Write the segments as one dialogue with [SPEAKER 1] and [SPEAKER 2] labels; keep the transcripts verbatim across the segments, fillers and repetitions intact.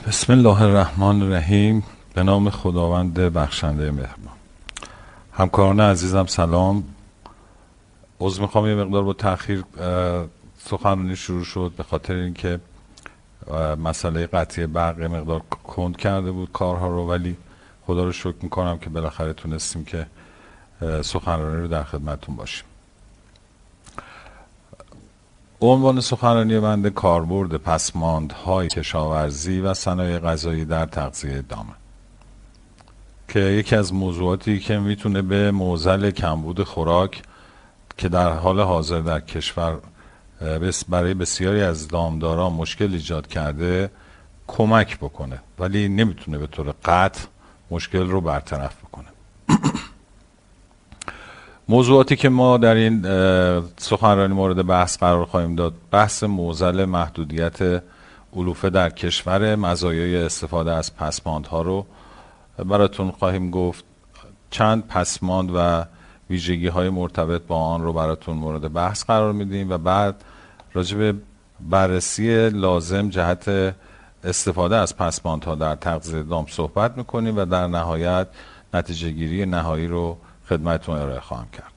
[SPEAKER 1] بسم الله الرحمن الرحیم. به نام خداوند بخشنده مهربان. همکاران عزیزم سلام. عذر میخوام یه مقدار با تأخیر سخنرانی شروع شد، به خاطر اینکه مسئله قطعی برق مقدار کند کرده بود کارها رو، ولی خدا رو شکر میکنم که بالاخره تونستیم که سخنرانی رو در خدمتتون باشیم. عنوان سخنرانی بنده کاربرد پسماندهای کشاورزی و صنایع غذایی در تغذیه دام، که یکی از موضوعاتی که میتونه به معضل کمبود خوراک که در حال حاضر در کشور برای بسیاری از دامداران مشکل ایجاد کرده کمک بکنه، ولی نمیتونه به طور قطع مشکل رو برطرف بکنه. موضوعاتی که ما در این سخنرانی مورد بحث قرار خواهیم داد: بحث معضل محدودیت علوفه در کشور، مزایای استفاده از پسماندها رو براتون خواهیم گفت، چند پسماند و ویژگی های مرتبط با آن رو براتون مورد بحث قرار میدیم و بعد راجع به بررسی لازم جهت استفاده از پسماندها در تغذیه دام صحبت میکنیم و در نهایت نتیجه گیری نهایی رو خدمتتون ارائه خواهم کرد.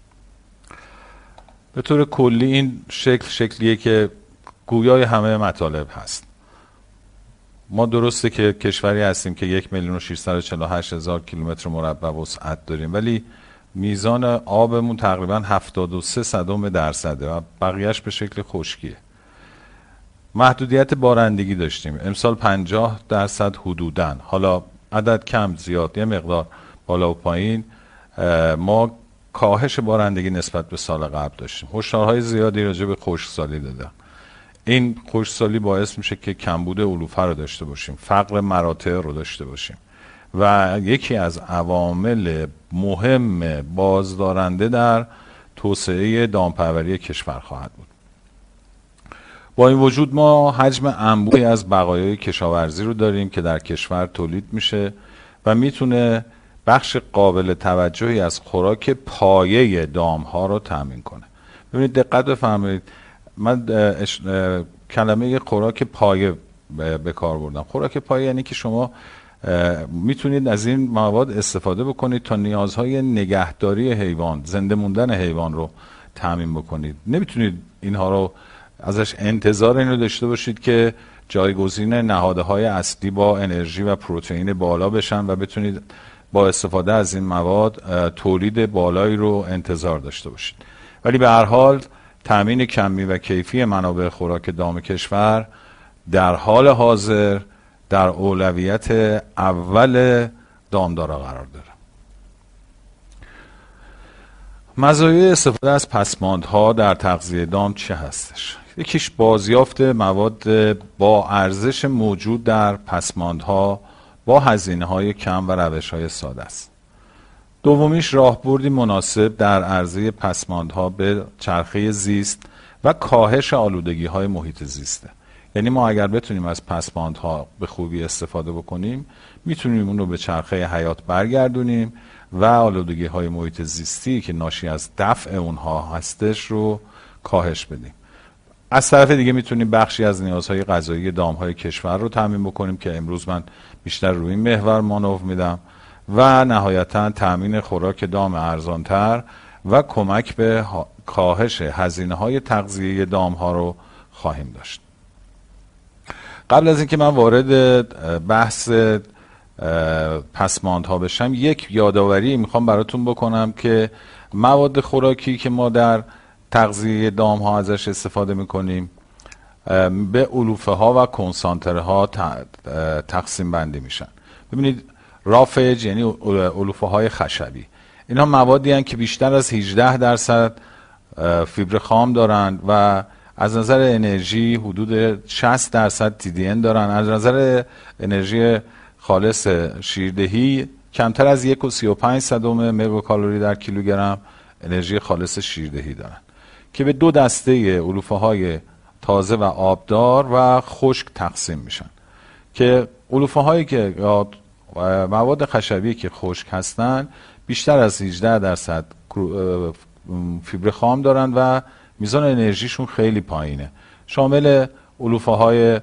[SPEAKER 1] به طور کلی این شکل شکلیه که گویای همه مطالب هست. ما درسته که کشوری هستیم که یک میلیون و ششصد و چهل و هشت هزار کیلومتر مربع وسعت داریم، ولی میزان آبمون تقریبا هفتاد و سه صدم درصده و بقیهش به شکل خشکیه. محدودیت بارندگی داشتیم امسال پنجاه درصد حدوداً، حالا عدد کم زیاد یه مقدار بالا و پایین، ما کاهش بارندگی نسبت به سال قبل داشتیم. هشدارهای زیادی راجع به خشکسالی دادن. این خشکسالی باعث میشه که کمبود علوفه رو داشته باشیم، فقر مراتع رو داشته باشیم و یکی از عوامل مهم بازدارنده در توسعه دامپروری کشور خواهد بود. با این وجود ما حجم انبوهی از بقایای کشاورزی رو داریم که در کشور تولید میشه و میتونه بخش قابل توجهی از خوراک پایه دام ها رو تامین کنه. ببینید دقت بفرمایید، من کلمه خوراک پایه به کار بردم. خوراک پایه یعنی که شما میتونید از این مواد استفاده بکنید تا نیازهای نگهداری حیوان، زنده موندن حیوان رو تامین بکنید. نمیتونید اینها رو ازش انتظار این رو داشته باشید که جایگزین نهادهای اصلی با انرژی و پروتئین بالا بشن و بتونید با استفاده از این مواد تولید بالایی رو انتظار داشته باشید. ولی به هر حال تامین کمی و کیفی منابع خوراک دام کشور در حال حاضر در اولویت اول دامدارا قرار داره. مزایای استفاده از پسماندها در تغذیه دام چه هستش؟ یکیش بازیافت مواد با ارزش موجود در پسماندها با هزینه های کم و روش های ساده است. دومیش راهبردی مناسب در عرضه پسماندها به چرخه زیست و کاهش آلودگی های محیط زیسته. یعنی ما اگر بتونیم از پسماندها به خوبی استفاده بکنیم، میتونیم اون رو به چرخه حیات برگردونیم و آلودگی های محیط زیستی که ناشی از دفع اونها هستش رو کاهش بدیم. از طرف دیگه میتونیم بخشی از نیازهای غذایی دامهای کشور رو تامین بکنیم که امروز من بیشتر روی این محور مانور میدم و نهایتا تامین خوراک دام ارزانتر و کمک به کاهش هزینه های تغذیه دام ها رو خواهیم داشت. قبل از اینکه من وارد بحث پسماندها بشم، یک یادآوری میخوام براتون بکنم که مواد خوراکی که ما در تغذیه دام ها ازش استفاده میکنیم به علوفه ها و کنسانتره ها تقسیم بندی میشن. ببینید رافج یعنی علوفه های خشبی، اینها موادی هستند که بیشتر از هجده درصد فیبر خام دارند و از نظر انرژی حدود شصت درصد تی دی ان دارن. از نظر انرژی خالص شیردهی کمتر از یک و سی و پنج صدم مگاکالری در کیلوگرم انرژی خالص شیردهی دارن که به دو دسته علوفه های تازه و آبدار و خشک تقسیم میشن که علوفه هایی که مواد خشبی که خشک هستن بیشتر از هجده درصد فیبر خام دارن و میزان انرژیشون خیلی پایینه. شامل علوفه های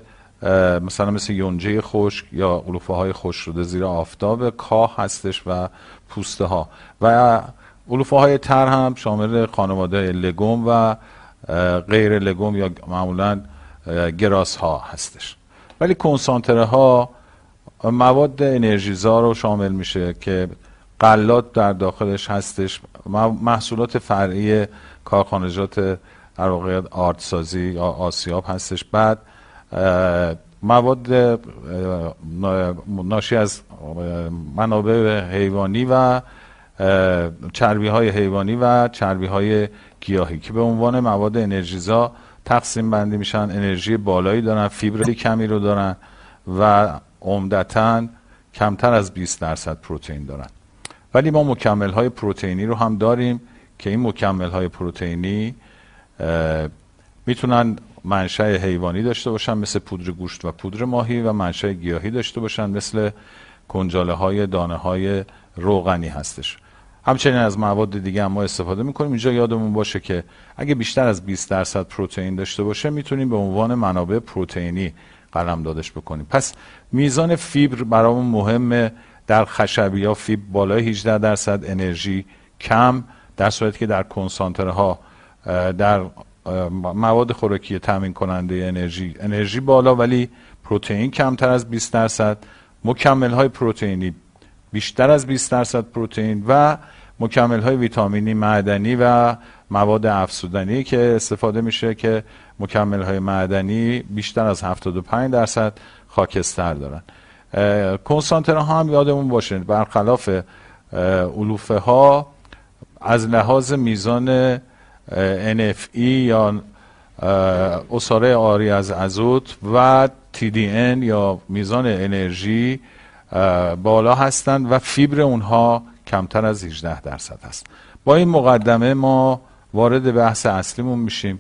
[SPEAKER 1] مثلا مثل یونجه خشک یا علوفه های خشک‌شده زیر آفتاب، کاه هستش و پوسته ها، و علوفه های تر هم شامل خانواده لگوم و غیر لگوم یا معمولا گراس ها هستش. ولی کنسانتره ها مواد انرژیزا رو شامل میشه که غلات در داخلش هستش، محصولات فرعی کارخانجات در واقع آردسازی یا آسیاب هستش. بعد مواد ناشی از منابع حیوانی و چربی های حیوانی و چربی های گیاهی که به عنوان مواد انرژیزا تقسیم بندی میشن. انرژی بالایی دارن، فیبر کمی رو دارن و عمدتاً کمتر از بیست درصد پروتئین دارن. ولی ما مکمل های پروتئینی رو هم داریم که این مکمل های پروتئینی میتونن منشأ حیوانی داشته باشن مثل پودر گوشت و پودر ماهی و منشأ گیاهی داشته باشن مثل کنجاله های دانه های روغنی هستش. همچنین از مواد دیگه هم ما استفاده میکنیم. اینجا یادمون باشه که اگه بیشتر از بیست درصد پروتئین داشته باشه میتونیم به عنوان منابع پروتئینی قلمدادش بکنیم. پس میزان فیبر برامون مهمه. در خشبی ها فیبر بالای هجده درصد، انرژی کم، در صورتی که در کنسانتره ها در مواد خوراکی تامین کننده انرژی انرژی بالا ولی پروتئین کمتر از بیست درصد، مکمل های پروتئینی بیشتر از بیست درصد پروتئین و مکمل های ویتامینی، معدنی و مواد افزودنی که استفاده میشه که مکمل های معدنی بیشتر از هفتاد و پنج درصد خاکستر دارن. کنسانتره ها هم یادمون باشه برخلاف علوفه ها از لحاظ میزان ان اف ای یا عصاره عاری از ازوت و تی دی ان یا میزان انرژی بالا هستند و فیبر اونها کمتر از هجده درصد هست. با این مقدمه ما وارد بحث اصلیمون میشیم.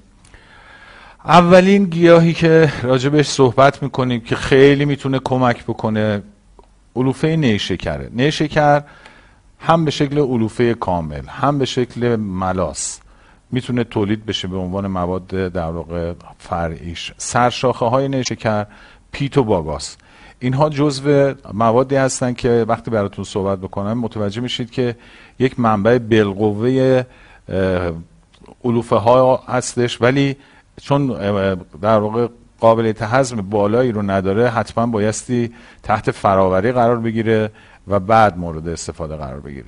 [SPEAKER 1] اولین گیاهی که راجبش صحبت میکنیم که خیلی میتونه کمک بکنه علوفه نیشکره. نیشکر هم به شکل علوفه کامل هم به شکل ملاس میتونه تولید بشه به عنوان مواد در واقع فرعیش. سرشاخه های نیشکر پیت و باگاس، اینها جزو موادی هستن که وقتی براتون صحبت بکنم متوجه میشید که یک منبع بالقوه علوفه ها هستش، ولی چون در واقع قابلیت هضم بالایی رو نداره حتما بایستی تحت فراوری قرار بگیره و بعد مورد استفاده قرار بگیره.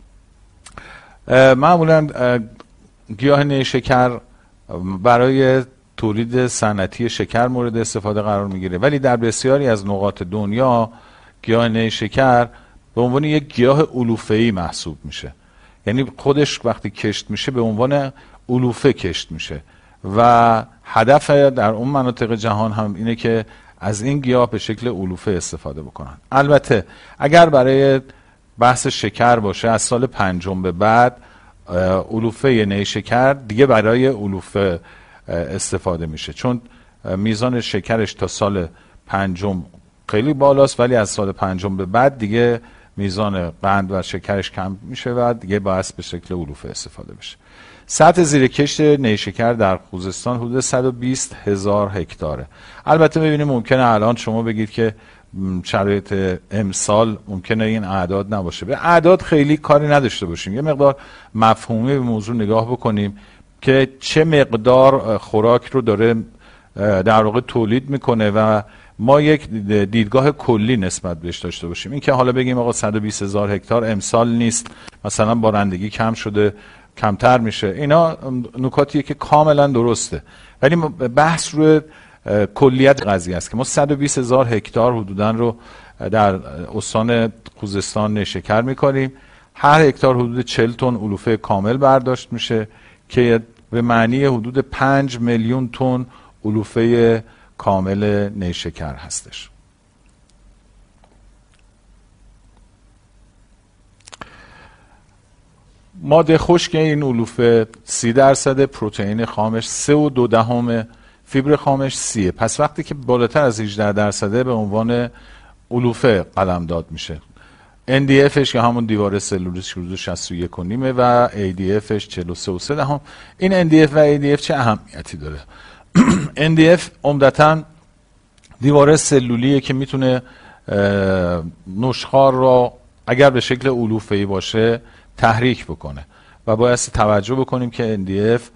[SPEAKER 1] معمولا گیاه نیشکر برای تولید صنعتی شکر مورد استفاده قرار میگیره، ولی در بسیاری از نقاط دنیا گیاه نیشکر به عنوان یک گیاه علوفه‌ای محسوب میشه. یعنی خودش وقتی کشت میشه به عنوان علوفه کشت میشه و هدف در اون مناطق جهان هم اینه که از این گیاه به شکل علوفه استفاده بکنن. البته اگر برای بحث شکر باشه از سال پنجم به بعد علوفه نیشکر دیگه برای علوفه استفاده میشه، چون میزان شکرش تا سال پنجم خیلی بالاست ولی از سال پنجم به بعد دیگه میزان قند و شکرش کم میشه و دیگه باعث به شکل علوفه استفاده بشه. سطح زیرکشت نیشکر در خوزستان حدود صد و بیست هزار هکتاره. البته ببینید ممکنه الان شما بگید که شرایط امسال ممکنه این اعداد نباشه. به اعداد خیلی کاری نداشته باشیم، یه مقدار مفهومی به موضوع نگاه بکنیم که چه مقدار خوراک رو داره در واقع تولید میکنه و ما یک دیدگاه کلی نسبت بهش داشته باشیم. این که حالا بگیم آقا صد و بیست هزار هکتار امسال نیست، مثلا بارندگی کم شده کمتر میشه، اینا نکاتیه که کاملا درسته، ولی بحث روی کلیت قضیه است که ما صد و بیست هزار هکتار حدوداً رو در استان خوزستان نیشکر میکنیم. هر هکتار حدود چهل تن علوفه کامل برداشت میشه که به معنی حدود پنج میلیون تن علوفه کامل نیشکر هستش. ماده خشک این علوفه سی درصد، پروتئین خامش سه و دو دهم، فیبر خامش سیه. پس وقتی که بالاتر از هجده درصده به عنوان علوفه قلمداد میشه. ان دی افش که همون دیواره سلولیش حدود شصت و یک و نیم و ای دی افش چهل و سه و سه دهم. این ان دی اف و ای دی اف چه اهمیتی داره؟ ان دی اف عمدتاً دیواره سلولیه که میتونه نشخوار رو اگر به شکل علوفه‌ای باشه تحریک بکنه و باید توجه بکنیم که ان دی اف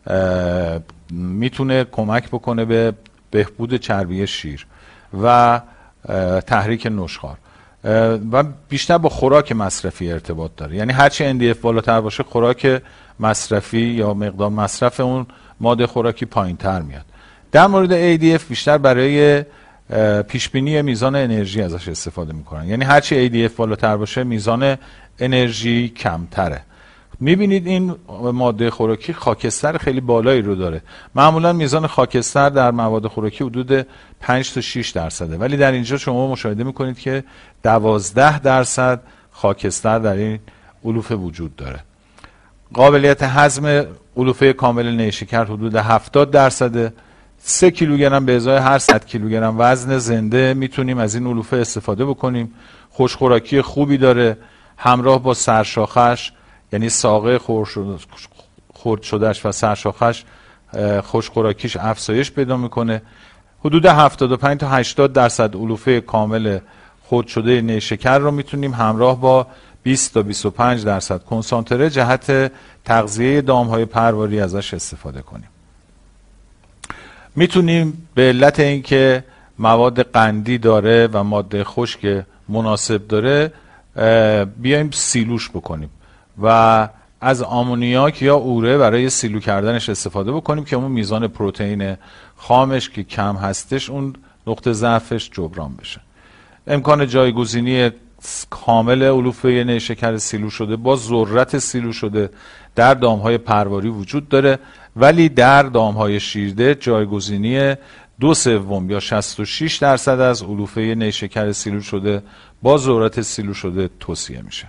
[SPEAKER 1] میتونه کمک بکنه به بهبود چربی شیر و تحریک نشخوار و بیشتر با خوراک مصرفی ارتباط داره. یعنی هرچی ان دی اف بالاتر باشه خوراک مصرفی یا مقدار مصرف اون ماده خوراکی پایین تر میاد. در مورد ای دی اف بیشتر برای پیشبینی میزان انرژی ازش استفاده میکنن. یعنی هرچی ای دی اف بالاتر باشه میزان انرژی کمتره. میبینید این ماده خوراکی خاکستر خیلی بالایی رو داره. معمولا میزان خاکستر در مواد خوراکی حدود پنج تا شش درصده، ولی در اینجا شما مشاهده میکنید که دوازده درصد خاکستر در این علوفه وجود داره. قابلیت هضم علوفه کامل نیشکر حدود هفتاد درصده. سه کیلوگرم به ازای هر صد کیلوگرم وزن زنده میتونیم از این علوفه استفاده بکنیم. خوشخوراکی خوبی داره، همراه با سرشاخش یعنی ساقه خرد شدهش و سرشاخش خوشخوراکیش افزایش پیدا میکنه. حدود هفتاد و پنج تا هشتاد درصد علوفه کامل خرد شده نیشکر رو میتونیم همراه با بیست تا بیست و پنج درصد کنسانتره جهت تغذیه دامهای پرواری ازش استفاده کنیم. میتونیم به علت اینکه مواد قندی داره و ماده خشک مناسب داره بیایم سیلوش بکنیم و از آمونیاک یا اوره برای سیلو کردنش استفاده بکنیم که اون میزان پروتئین خامش که کم هستش اون نقطه ضعفش جبران بشه. امکان جایگزینی کامل علوفه نیشکر سیلو شده با ذرت سیلو شده در دامهای پرواری وجود داره، ولی در دامهای شیرده جایگزینی دو سوم یا شصت و شش درصد از علوفه نیشکر سیلو شده با ذرت سیلو شده توصیه میشه.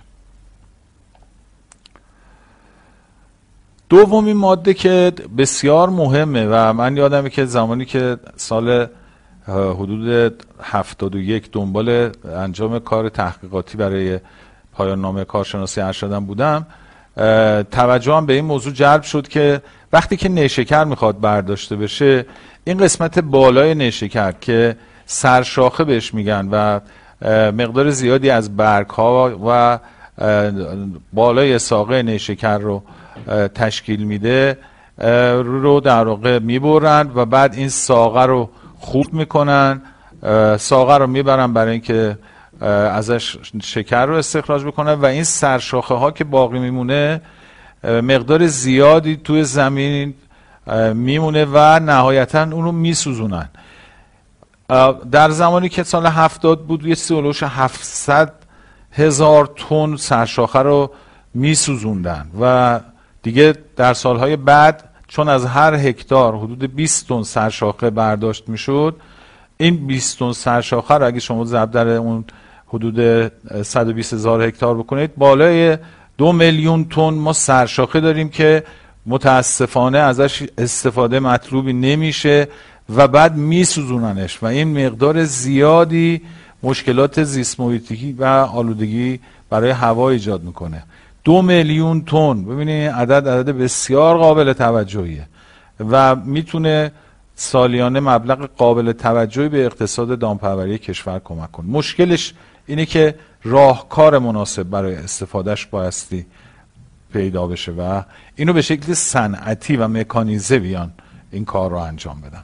[SPEAKER 1] دومین ماده که بسیار مهمه و من یادمه که زمانی که سال حدود هفتاد و یک دنبال انجام کار تحقیقاتی برای پایان نامه کارشناسی ارشدم بودم، توجهم به این موضوع جلب شد که وقتی که نیشکر میخواد برداشته بشه این قسمت بالای نیشکر که سرشاخه بهش میگن و مقدار زیادی از برگ ها و بالای ساقه نیشکر رو تشکیل میده رو در واقع میبرن و بعد این ساقه رو خوب میکنن، ساقه رو میبرن برای اینکه ازش شکر رو استخراج بکنن و این سرشاخه ها که باقی میمونه مقدار زیادی توی زمین میمونه و نهایتا اون رو میسوزونن. در زمانی که سال هفتاد بود یه سولوش هفتصد هزار تن سرشاخه رو میسوزوندن و دیگه در سالهای بعد چون از هر هکتار حدود بیست تن سرشاخه برداشت میشد، این بیست تن سرشاخه رو اگه شما ضرب در اون حدود صد و بیست هزار هکتار بکنید بالای دو میلیون تن ما سرشاخه داریم که متاسفانه ازش استفاده مطلوبی نمیشه و بعد میسوزوننش و این مقدار زیادی مشکلات زیست محیطی و آلودگی برای هوا ایجاد میکنه. دو میلیون تن، ببینید عدد عدد بسیار قابل توجهیه و میتونه سالیانه مبلغ قابل توجهی به اقتصاد دامپروری کشور کمک کنه. مشکلش اینه که راهکار مناسب برای استفادهش بایستی پیدا بشه و اینو به شکل صنعتی و مکانیزه بیان این کار رو انجام بدن.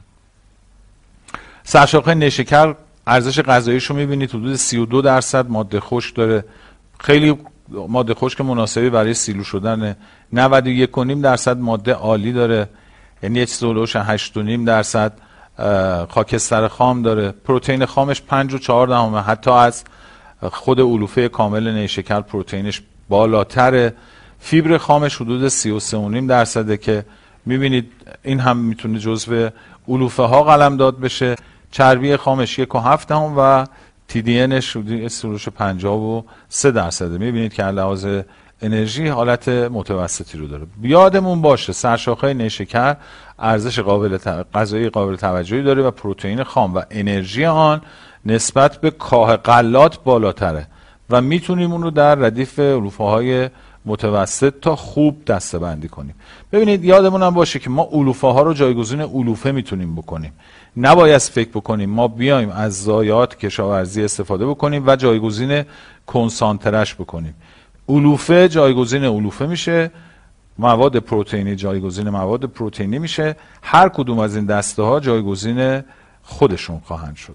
[SPEAKER 1] سرشاخه نیشکر ارزش غذاییش رو میبینید حدود سی و دو درصد ماده خشک داره، خیلی ماده خشک مناسبی برای سیلو شدن. نود و یک و نیم درصد ماده عالی داره، یعنی یک سولوش هشت و نیم درصد خاکستر خام داره. پروتئین خامش پنج و چهار دهم حتی از خود علوفه کامل نیشکر پروتئینش بالاتره. فیبر خامش حدود سی و سه و نیم درصده که میبینید این هم میتونه جزو علوفه ها قلمداد بشه. چربی خامش یک و هفت دهم و تی دی انش سولوش پنجاه و سه درصده. میبینید که لحاظ انرژی حالت متوسطی رو داره. یادمون باشه سرشاخه نیشکر ارزش قابل غذایی قابل توجهی داره و پروتئین خام و انرژی آن نسبت به کاه غلات بالاتره و میتونیم اون رو در ردیف علوفه های متوسط تا خوب دسته بندی کنیم. ببینید یادمون هم باشه که ما علوفه ها رو جایگزین علوفه میتونیم بکنیم. نباید فکر بکنیم ما بیایم از ضایعات کشاورزی استفاده بکنیم و جایگزین کنسانترش بکنیم. علوفه جایگزین علوفه میشه، مواد پروتئینی جایگزین مواد پروتئینی میشه، هر کدوم از این دسته ها جایگزین خودشون خواهند شد.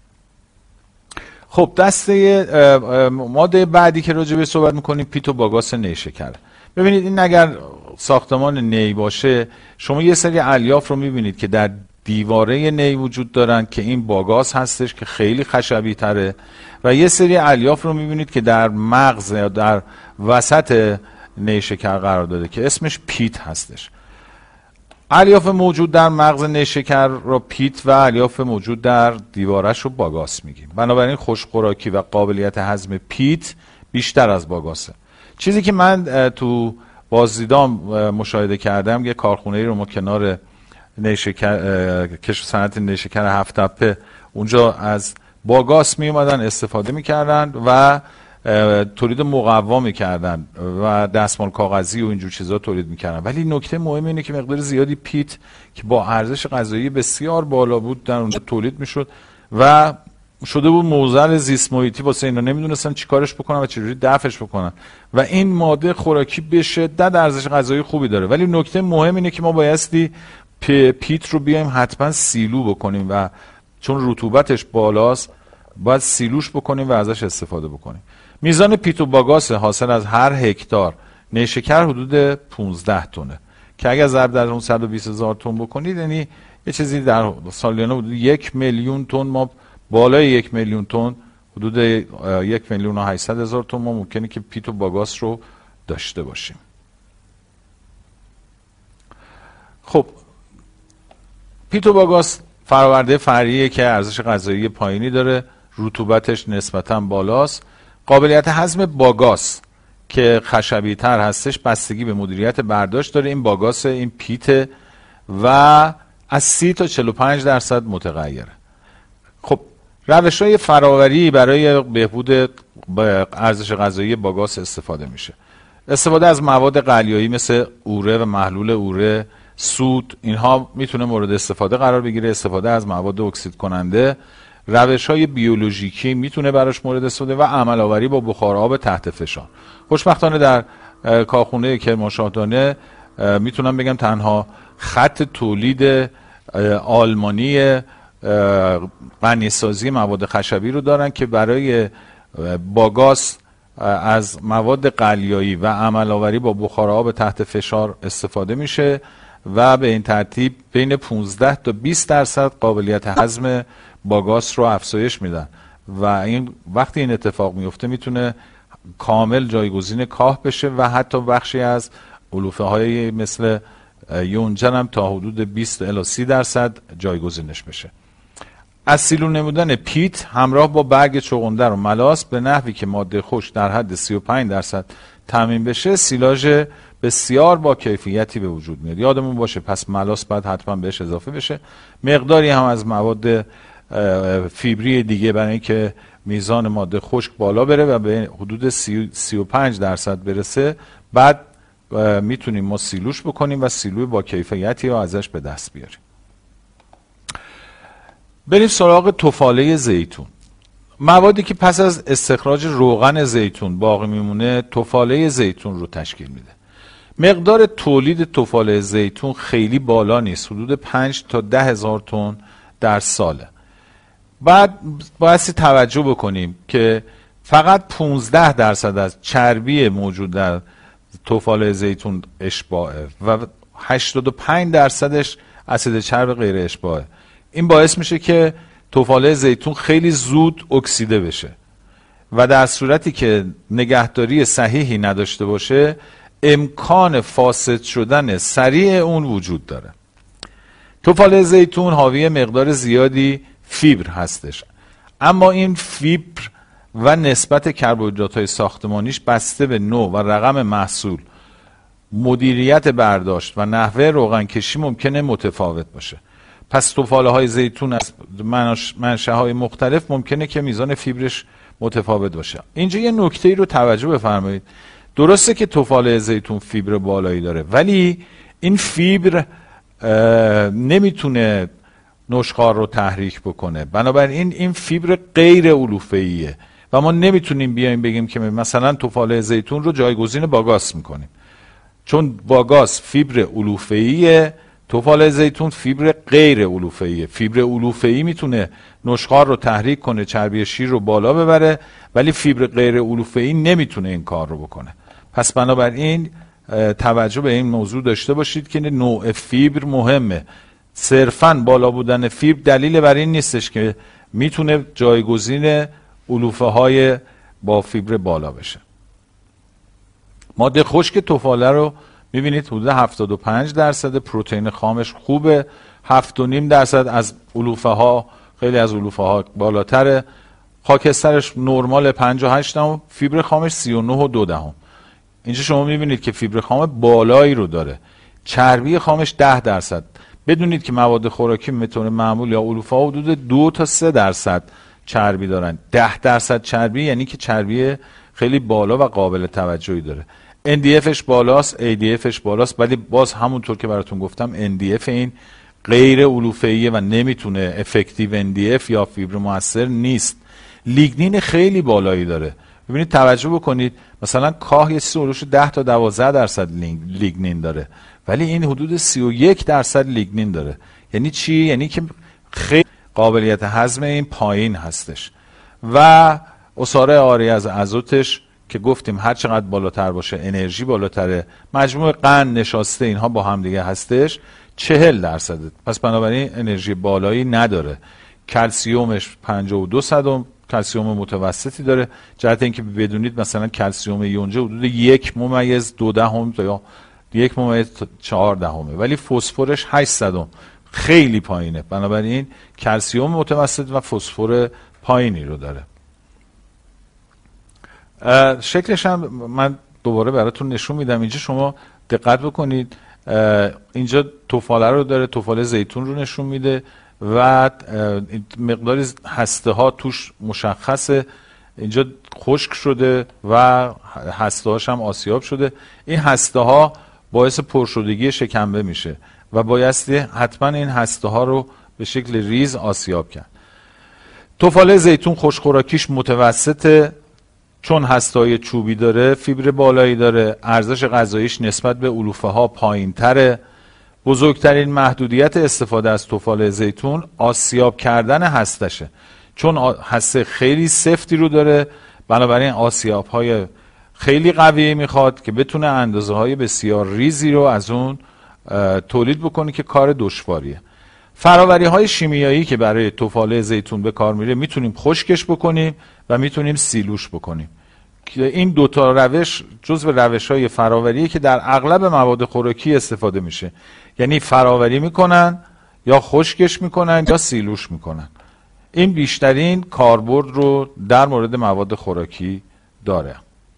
[SPEAKER 1] خب دسته ماده بعدی که راجع به صحبت میکنیم پیت و باگاس نیشکر. ببینید این اگر ساختمان نی باشه شما یه سری الیاف رو میبینید که در دیواره نی وجود دارن که این باگاس هستش که خیلی خشبی تره و یه سری الیاف رو میبینید که در مغز یا در وسط نیشکر قرار داده که اسمش پیت هستش. الیاف موجود در مغز نیشکر رو پیت و الیاف موجود در دیوارش رو باگاس میگیم. بنابراین خوشخوراکی و قابلیت هضم پیت بیشتر از باگاسه. چیزی که من تو بازدیدام مشاهده کردم، یه کارخونه رو ما کنار نیشکر کشف صنعت نیشکر هفت تپه اونجا از باگاس می اومدن استفاده میکردن و تولید مقوا میکردن و دستمال کاغذی و اینجور چیزا تولید میکردن. ولی نکته مهم اینه که مقدار زیادی پیت که با ارزش غذایی بسیار بالا بود در اونجا تولید میشد و شده بود معضل زیست محیطی واسه اینا، نمیدونستن چیکارش بکنن و چجوری دفعش بکنن و این ماده خوراکی به شدت ارزش غذایی خوبی داره. ولی نکته مهم اینه که ما بایستی پیت رو بیایم حتما سیلو بکنیم و چون رطوبتش بالاست باید سیلوش بکنیم و ازش استفاده بکنیم. میزان پیت و باگاس حاصل از هر هکتار نیشکر حدود پانزده تونه که اگر ضرب در اون صد و بیست هزار تن بکنید یعنی یه چیزی در سالیانه حدود یک میلیون تن، ما بالای یک میلیون تن، حدود یک میلیون و هشتصد هزار تن ما ممکنه که پیت و باگاس رو داشته باشیم. خب پیت و باگاس فراورده فرعیه که ارزش غذایی پایینی داره، رطوبتش نسبتاً بالاست. قابلیت هضم باگاس که خشبی تر هستش بستگی به مدیریت برداشت داره. این باگاس این پیت و از سی تا چهل و پنج درصد متغیره. خب روش‌های فراوری برای بهبود ارزش غذایی باگاس استفاده میشه. استفاده از مواد قلیایی مثل اوره و محلول اوره، سود، اینها میتونه مورد استفاده قرار بگیره. استفاده از مواد اکسید کننده، روش‌های بیولوژیکی میتونه براش مورد استفاده و عمل آوری با بخار آب تحت فشار. خوشبختانه در کارخونه کرمانشاهدانه میتونم بگم تنها خط تولید آلمانی غنیسازی مواد خشبی رو دارن که برای باگاس از مواد قلیایی و عمل آوری با بخار آب تحت فشار استفاده میشه و به این ترتیب بین پانزده تا بیست درصد قابلیت هضم باگاس رو افزایش میدن و این وقتی این اتفاق میفته میتونه کامل جایگزین کاه بشه و حتی بخشی از علوفه های مثل یونجن هم تا حدود بیست الی سی درصد جایگزینش بشه. از سیلو نمودن پیت همراه با برگ چغندر و ملاس به نحوی که ماده خوش در حد سی و پنج درصد تامین بشه سیلاژ بسیار با کیفیتی به وجود میاد. یادمون باشه پس ملاس باید حتما بهش اضافه بشه، مقداری هم از مواد فیبری دیگه برای اینکه میزان ماده خشک بالا بره و به حدود سی و پنج درصد برسه. بعد میتونیم ما سیلوش بکنیم و سیلوی با کیفیتی رو ازش به دست بیاریم. بریم سراغ تفاله زیتون. موادی که پس از استخراج روغن زیتون باقی میمونه تفاله زیتون رو تشکیل میده. مقدار تولید تفاله زیتون خیلی بالا نیست، حدود پنج تا ده هزار تن در ساله. بعد بایستی توجه بکنیم که فقط پانزده درصد از چربی موجود در تفاله زیتون اشباعه و هشتاد و پنج درصدش اسید چرب غیر اشباعه. این باعث میشه که تفاله زیتون خیلی زود اکسیده بشه و در صورتی که نگهداری صحیحی نداشته باشه امکان فاسد شدن سریع اون وجود داره. تفاله زیتون حاوی مقدار زیادی فیبر هستش، اما این فیبر و نسبت کربوهیدرات‌های ساختمانیش بسته به نوع و رقم محصول، مدیریت برداشت و نحوه روغن کشی ممکنه متفاوت باشه. پس تفاله های زیتون از منشأ های مختلف ممکنه که میزان فیبرش متفاوت باشه. اینجا یه نکته ای رو توجه بفرمایید. درسته که تفاله زیتون فیبر بالایی داره ولی این فیبر نمیتونه نشخوار رو تحریک بکنه. بنابراین این فیبر غیر علوفه‌ایه و ما نمیتونیم بیایم بگیم که مثلا تفاله زیتون رو جایگزین باگاس میکنیم، چون باگاس فیبر علوفه‌ایه، تفاله زیتون فیبر غیر علوفه‌ایه. فیبر علوفه‌ای میتونه نشخوار رو تحریک کنه، چربی شیر رو بالا ببره، ولی فیبر غیر علوفه‌ای نمیتونه این کار رو بکنه. پس بنابراین توجه به این موضوع داشته باشید که نوع فیبر مهمه. صرفاً بالا بودن فیبر دلیل بر این نیستش که میتونه جایگزین علوفه های با فیبر بالا بشه. ماده خشک تفاله رو میبینید حدود هفتاد و پنج درصد، پروتئین خامش خوبه، هفت و نیم درصد از علوفه ها، خیلی از علوفه ها بالاتره، خاکسترش نرمال پنج و هشت دهم، فیبر خامش سی و نه و دو دهم. اینجا شما میبینید که فیبر خام بالایی رو داره. چربی خامش ده درصد. بدونید که مواد خوراکی به طور معمول یا علوفه ها حدود دو تا سه درصد چربی دارن. ده درصد چربی یعنی که چربی خیلی بالا و قابل توجهی داره. ان دی افش بالاست، ای دی افش بالاست، ولی باز همونطور که براتون گفتم ان دی اف این غیر علوفه‌ایه و نمیتونه افکتیو ان دی اف یا فیبر موثر نیست. لیگنین خیلی بالایی داره. ببینید توجه بکنید، مثلا کاه یه چیزی اولوش ده تا دوازده درصد لیگنین داره، ولی این حدود سی و یک درصد لیگنین داره. یعنی چی؟ یعنی که خیلی قابلیت هضم این پایین هستش. و عصاره عاری از ازوتش که گفتیم هر چقدر بالاتر باشه انرژی بالاتره، مجموع قند نشاسته اینها با هم دیگه هستش چهل درصد. پس بنابراین انرژی بالایی نداره. کلسیومش پنجاه و دو صدم کلسیوم متوسطی داره. جهت اینکه بدونید مثلا کلسیوم یونجه حدود یک ممیز دو دهم یا یک ممیز چهار دهمه، ولی فسفرش هشت صدم، خیلی پایینه. بنابراین کلسیوم متوسط و فسفر پایینی رو داره. شکلش هم من دوباره براتون نشون میدم. اینجا شما دقت بکنید، اینجا تفاله رو داره، تفاله زیتون رو نشون میده و مقداری هسته ها توش مشخصه. اینجا خشک شده و هسته هاش هم آسیاب شده. این هسته ها باعث پرشدگی شکمبه میشه و بایستی حتما این هسته ها رو به شکل ریز آسیاب کرد. تفاله زیتون خوشخوراکیش متوسطه، چون هسته‌های چوبی داره، فیبر بالایی داره، ارزش غذاییش نسبت به علوفه ها پایین تره. بزرگترین محدودیت استفاده از تفاله زیتون آسیاب کردن هستشه، چون هسته خیلی سفتی رو داره. بنابراین آسیاب های خیلی قوی میخواد که بتونه اندازه های بسیار ریزی رو از اون تولید بکنه که کار دشواریه. فراوری های شیمیایی که برای تفاله زیتون به کار میره میتونیم خشکش بکنیم و میتونیم سیلوش بکنیم. این دوتا روش جزو روش های فراوریه که در اغلب مواد خوراکی استفاده میشه. یعنی فراوری میکنن یا خشکش میکنن یا سیلوش میکنن. این بیشترین کاربرد رو در مورد مواد خوراکی داره.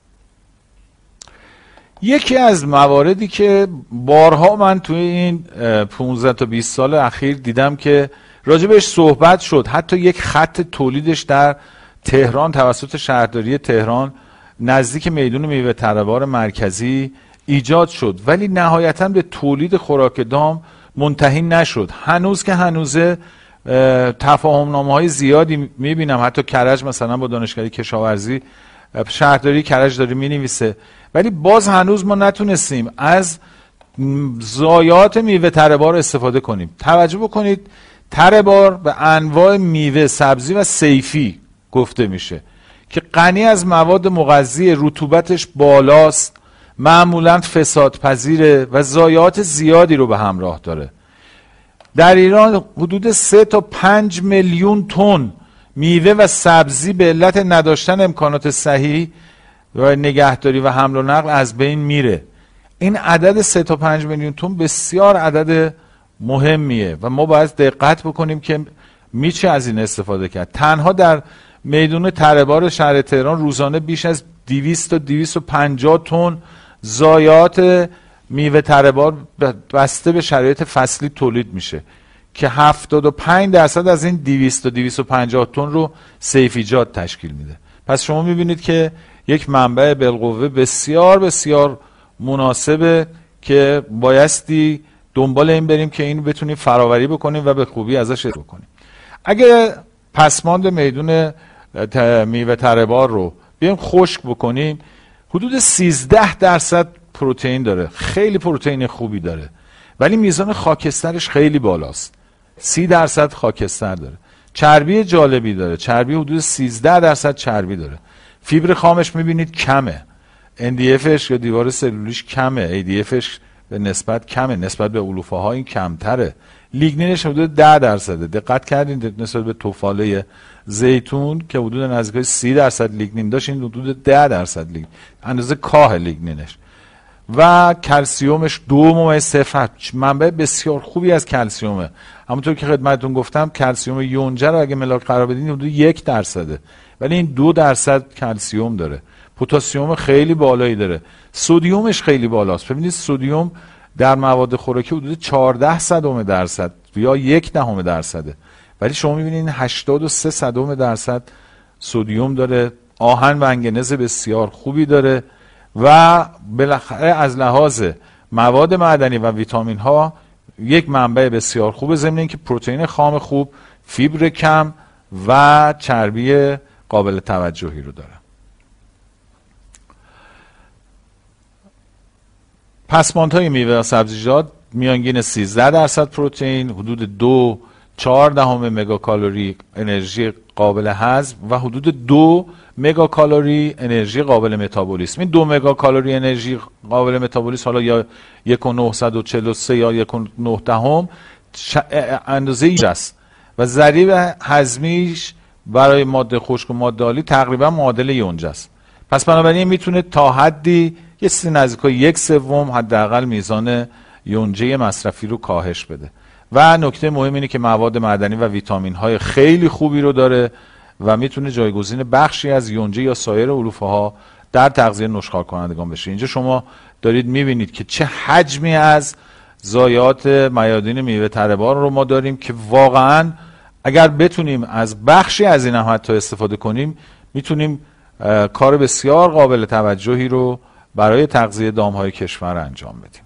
[SPEAKER 1] یکی از مواردی که بارها من توی این پانزده تا بیست سال اخیر دیدم که راجبش صحبت شد، حتی یک خط تولیدش در تهران توسط شهرداری تهران نزدیک میدون میوه تره‌بار مرکزی ایجاد شد، ولی نهایتاً به تولید خوراک دام منتهی نشد. هنوز که هنوزه تفاهم‌نامه‌های زیادی میبینم، حتی کرج مثلا با دانشکده کشاورزی شهرداری کرج داره مینویسه، ولی باز هنوز ما نتونستیم از ضایعات میوه تره‌بار استفاده کنیم. توجه بکنید، تره‌بار به انواع میوه، سبزی و صیفی گفته میشه که غنی از مواد مغذی، رطوبتش بالاست، معمولاً فساد پذیره و ضایعات زیادی رو به همراه داره. در ایران حدود سه تا پنج میلیون تن میوه و سبزی به علت نداشتن امکانات صحیح و نگهداری و حمل و نقل از بین میره. این عدد سه تا پنج میلیون تن بسیار عدد مهمیه و ما باید دقت بکنیم که میشه از این استفاده کرد. تنها در میدون تره‌بار شهر تهران روزانه بیش از دویست تا دویست و پنجاه تن ضایعات میوه تره‌بار بسته به شرایط فصلی تولید میشه که هفتاد و پنج درصد از این دویست تا دویست و پنجاه تن رو صیفیجات تشکیل میده. پس شما میبینید که یک منبع بالقوه بسیار بسیار مناسبه که بایستی دنبال این بریم که این بتونیم فراوری بکنیم و به خوبی ازش استفاده بکنیم. اگه پسماند میدون میوه تره بار رو بیایم خشک بکنیم، حدود سیزده درصد پروتئین داره، خیلی پروتئین خوبی داره، ولی میزان خاکسترش خیلی بالاست، سی درصد خاکستر داره. چربی جالبی داره، چربی حدود سیزده درصد چربی داره. فیبر خامش میبینید کمه، ان دی افش یا دیوار سلولیش کمه، ای دی افش به نسبت کمه، نسبت به علوفه ها این کمتره. لیگنینش حدود ده درصده. دقت کردین نسبت به توفاله زیتون که حدود نزدیک سی درصد لیگنین داشت، این حدود ده درصد لیگنین، اندازه کاه لیگنینش. و کلسیومش دو ممیز صفر، منبع بسیار خوبی از کلسیومه. همونطور که خدمتتون گفتم کلسیوم یونجه رو اگه ملاک قرار بدین حدود یک درصده، ولی این دو درصد کلسیوم داره. پتاسیم خیلی بالایی داره، سدیومش خیلی بالاست. ببینید سدیم در مواد خوراکی حدود چهارده صدم درصد یا یک دهم درصده، ولی شما میبینید هشتاد و سه صدم درصد سدیم داره. آهن و منگنز بسیار خوبی داره و بالاخره از لحاظ مواد معدنی و ویتامین ها یک منبع بسیار خوبه، ضمن اینکه پروتئین خام خوب، فیبر کم و چربی قابل توجهی رو داره. پسماندهای میوه و سبزیجات میانگین سیزده درصد پروتئین، حدود دو چهار دهم مگاکالری انرژی قابل هضم و حدود دو مگاکالری انرژی قابل متابولیسم. این دو مگاکالری انرژی قابل متابولیسم حالا یا یک و نهصد و چهل و سه یا یک و نه دهم اندازه ایش است و ضریب هضمیش برای ماده خشک و ماده آلی تقریبا معادل یونجه است. پس بنابراین میتونه تا حدی یه چیزی نزدیک یک سوم حداقل میزان یونجه مصرفی رو کاهش بده. و نکته مهم اینه که مواد معدنی و ویتامین های خیلی خوبی رو داره و میتونه جایگزین بخشی از یونجه یا سایر علوفه ها در تغذیه نشخوار کنندگان بشه. اینجا شما دارید میبینید که چه حجمی از ضایعات میادین میوه تره بار رو ما داریم که واقعا اگر بتونیم از بخشی از این هم حتی استفاده کنیم میتونیم کار بسیار قابل توجهی رو برای تغذیه دامهای کشور انجام بدیم.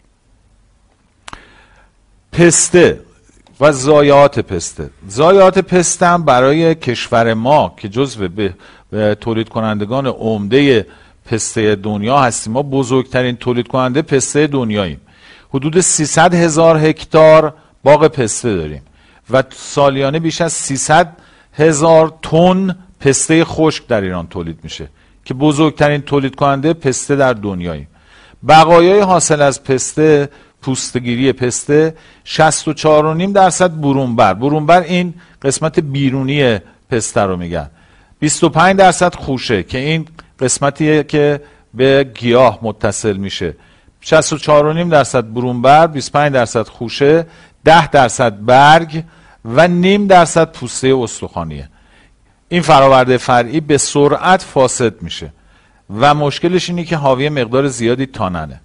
[SPEAKER 1] پسته و ضایعات پسته. ضایعات پسته هم برای کشور ما که جزو به, به تولید کنندگان عمده پسته دنیا هستیم، ما بزرگترین تولید کننده پسته دنیاییم. حدود سیصد هزار هکتار باغ پسته داریم و سالیانه بیش از سیصد هزار تن پسته خشک در ایران تولید میشه که بزرگترین تولید کننده پسته در دنیاییم. بقایای حاصل از پسته، پوستگیری پسته، شصت و چهار و نیم درصد برونبر. برونبر این قسمت بیرونی پسته رو میگن. بیست و پنج درصد خوشه که این قسمتیه که به گیاه متصل میشه. شصت و چهار و نیم درصد برونبر، بیست و پنج درصد خوشه، ده درصد برگ و نیم درصد پوسته استخوانیه. این فراورده فرعی به سرعت فاسد میشه و مشکلش اینه که حاوی مقدار زیادی تاننه.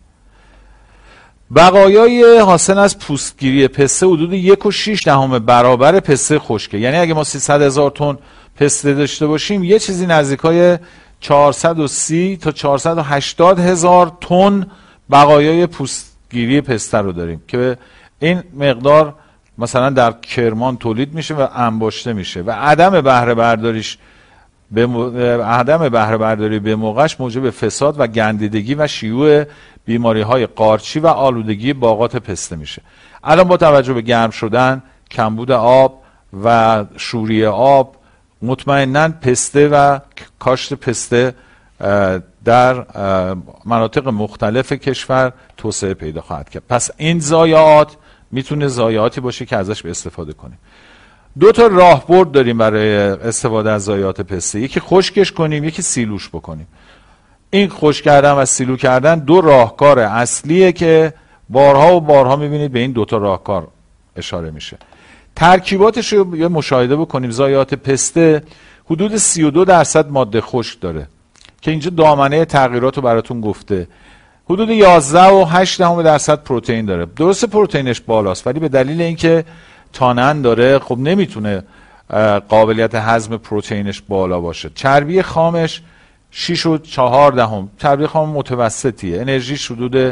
[SPEAKER 1] بقایای حاصل از پوستگیری پسته حدود یک و شیش دهم برابر پسته خشکه. یعنی اگه ما سیصد هزار تن پسته داشته باشیم یه چیزی نزدیکای چهارصد و سی تا چهارصد و هشتاد هزار تن بقایای پوستگیری پسته رو داریم که این مقدار مثلا در کرمان تولید میشه و انباشته میشه و عدم بهره برداریش به م... عدم بهره برداری به موقعش موجب فساد و گندیدگی و شیوع بیماری های قارچی و آلودگی باغات پسته میشه. الان با توجه به گرم شدن، کمبود آب و شوری آب، مطمئناً پسته و کاشت پسته در مناطق مختلف کشور توسعه پیدا خواهد کرد. پس این ضایعات میتونه ضایعاتی باشه که ازش به استفاده کنیم. دو تا راهبرد داریم برای استفاده از ضایعات پسته. یکی خشکش کنیم، یکی سیلوش بکنیم. این خشک کردن و سیلو کردن دو راهکار اصلیه که بارها و بارها میبینید به این دو تا راهکار اشاره میشه. ترکیباتش رو یه مشاهده بکنیم. ضایعات پسته حدود سی و دو درصد ماده خشک داره که اینجا دامنه تغییرات رو براتون گفته. حدود یازده و هشت دهم درصد پروتئین داره. درسته پروتئینش بالاست ولی به دلیل اینکه تانن داره خب نمیتونه قابلیت هضم پروتئینش بالا باشه. چربی خامش شش و چهار دهم، چربی خام متوسطیه. انرژیش حدود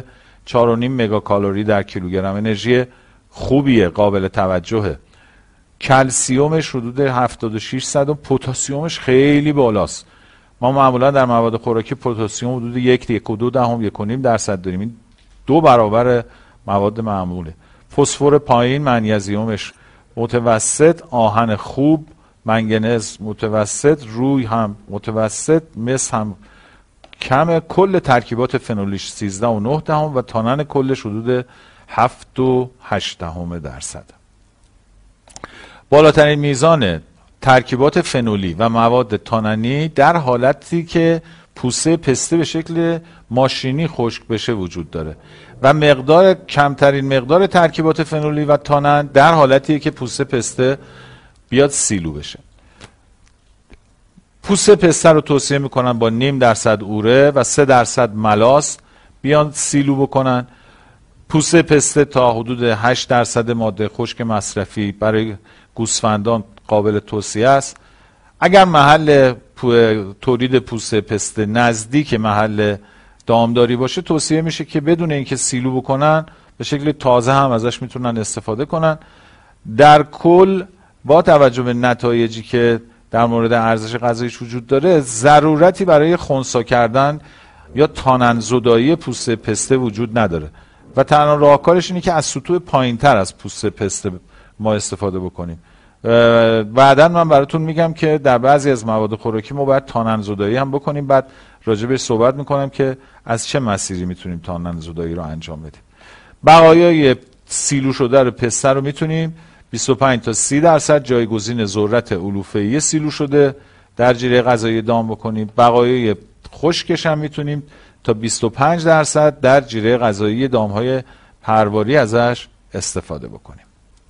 [SPEAKER 1] چهار و نیم مگاکالری در کیلوگرم، انرژی خوبیه، قابل توجهه. کلسیومش حدود هفتاد و شش صد و پتاسیمش خیلی بالاست. ما معمولا در مواد خوراکی پتاسیم حدود یک یک و دو دهم یک و نیم درصد داریم، این دو برابر مواد معموله. فسفر پایین، منیزیمش متوسط، آهن خوب، منگنز متوسط، روی هم متوسط، مس هم کم. کل ترکیبات فنولیش سیزده و نه دهم و تانن کلش حدود هفت و هشت دهم درصد. بالاترین میزان ترکیبات فنولی و مواد تاننی در حالتی که پوسته پسته به شکل ماشینی خشک بشه وجود داره و مقدار کمترین مقدار ترکیبات فنولی و تانن در حالتی که پوسته پسته بیاد سیلو بشه. پوسته پسته رو توصیه میکنن با نیم درصد اوره و سه درصد ملاس بیان سیلو بکنن. پوسته پسته تا حدود هشت درصد ماده خشک مصرفی برای گوسفندان قابل توصیه است. اگر محل تولید پوسته پسته نزدیک محل دامداری باشه توصیه میشه که بدون اینکه سیلو بکنن به شکل تازه هم ازش میتونن استفاده کنن. در کل با توجه به نتایجی که در مورد ارزش غذاییش وجود داره، ضرورتی برای خنثی کردن یا تانن زدایی پوسته پسته وجود نداره و تنها راهکارش اینه که از سطوح پایینتر از پوسته پسته ما استفاده بکنیم. بعداً من براتون میگم که در بعضی از مواد خوراکی ما باید تانن زدایی هم بکنیم، بعد راجع بهش صحبت میکنم که از چه مسیری میتونیم تانن زدایی رو انجام بدیم. بقایای سیلو شده رو پسته رو میتونیم بیست و پنج تا سی درصد جایگزین ذرت علوفه‌ای سیلو شده در جیره غذایی دام بکنیم. بقایای خشکش هم میتونیم تا بیست و پنج درصد در جیره غذایی دامهای پرواری ازش استفاده بکنیم.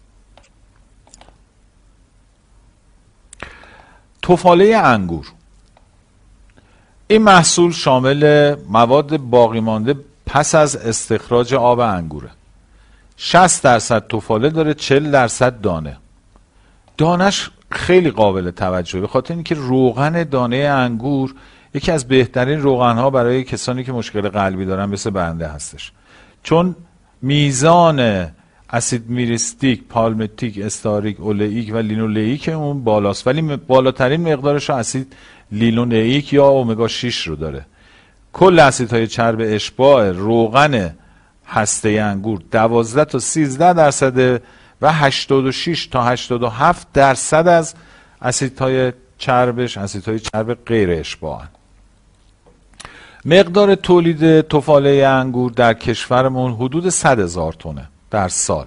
[SPEAKER 1] تفاله انگور، این محصول شامل مواد باقی مانده پس از استخراج آب انگوره. شصت درصد تفاله داره، چهل درصد دانه. دانش خیلی قابل توجهه به خاطر اینکه روغن دانه انگور یکی از بهترین روغن‌ها برای کسانی که مشکل قلبی دارن مثل بنده هستش، چون میزان اسید میریستیک، پالمیتیک، استاریک، اولئیک و لینولئیک اون بالاست، ولی بالاترین مقدارش اسید لینولئیک یا امگا شش رو داره. کل اسیدهای چرب اشباع روغن هسته انگور دوازده تا سیزده درصد و هشتاد و شش تا هشتاد و هفت درصد از اسیدهای چربش اسیدهای چرب غیر اشباعن. مقدار تولید تفاله انگور در کشورمون حدود صد هزار تونه در سال.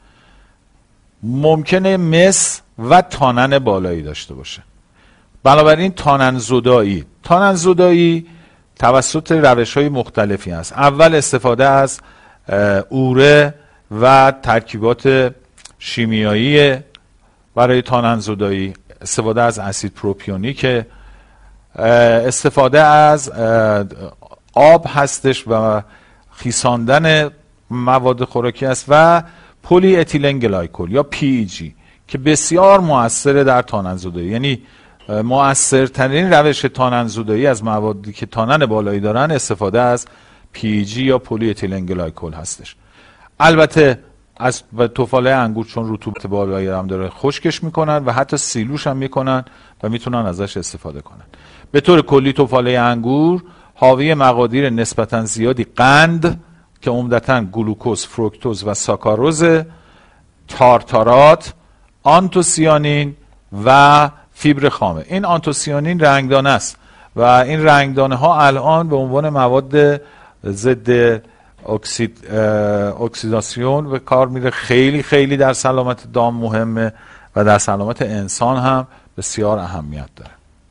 [SPEAKER 1] ممکنه مس و تانن بالایی داشته باشه. بنابراین تانن زدایی تانن زدایی توسط روش‌های مختلفی است. اول استفاده از اوره و ترکیبات شیمیایی برای تانن زدایی، استفاده از اسید پروپیونیک، استفاده از آب هستش و خیساندن مواد خوراکی است و پلی اتیلن گلایکول یا پی ای جی که بسیار مؤثره در تانن زدایی. یعنی مؤثرترین روش تانن زدایی از موادی که تانن بالایی دارن استفاده از پی ای جی یا پلی اتیلن گلایکول هستش. البته از تفاله انگور چون رطوبت بالایی هم داره خشکش میکنن و حتی سیلوش هم میکنن و میتونن ازش استفاده کنن. به طور کلی تفاله انگور حاوی مقادیر نسبتا زیادی قند که عمدتاً گلوکوز، فرکتوز و ساکاروز، تارتارات، آنتوسیانین و فیبر خامه. این آنتوسیانین رنگدانه است و این رنگدانه ها الان به عنوان مواد ضد اکسید اکسیداسیون به کار میره. خیلی خیلی در سلامت دام مهمه و در سلامت انسان هم بسیار اهمیت داره.